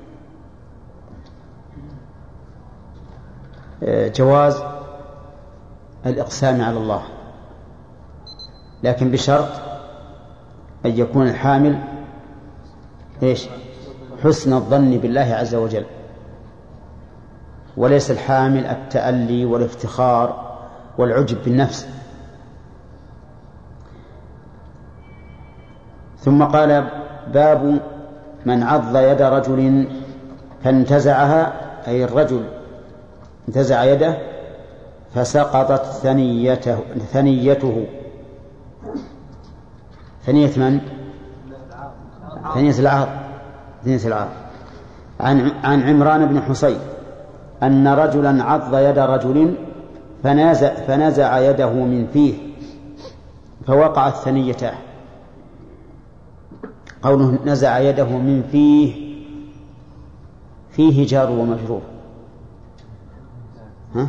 جواز الإقسام على الله، لكن بشرط أن يكون الحامل حسن الظن بالله عز وجل، وليس الحامل التألي والافتخار والعجب بالنفس. ثم قال باب من عض يد رجل فانتزعها، أي الرجل انتزع يده فسقطت ثنيته. ثنية من؟ ثنية العاض. عن عمران بن حصين أن رجلا عض يد رجل فنزع يده من فيه فوقعت ثنيته، قوله نزع يده من فيه جار ومجرور. ها؟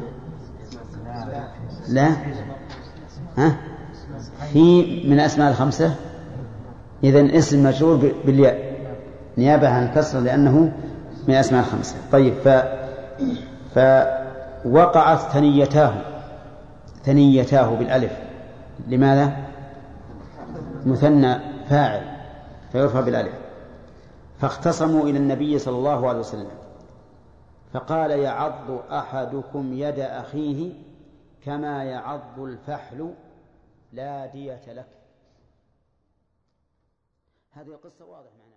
لا، ها؟ في من الأسماء الخمسة، إذن اسم مجرور بالياء نيابة عن الكسر لأنه من الأسماء الخمسة. طيب، فوقعت ثنيتاه بالألف. لماذا؟ مثنى فاعل فيرفع بالألف. فاختصموا إلى النبي صلى الله عليه وسلم فقال يعض أحدكم يد أخيه كما يعض الفحل لا دية لك. هذه القصة واضح معناها.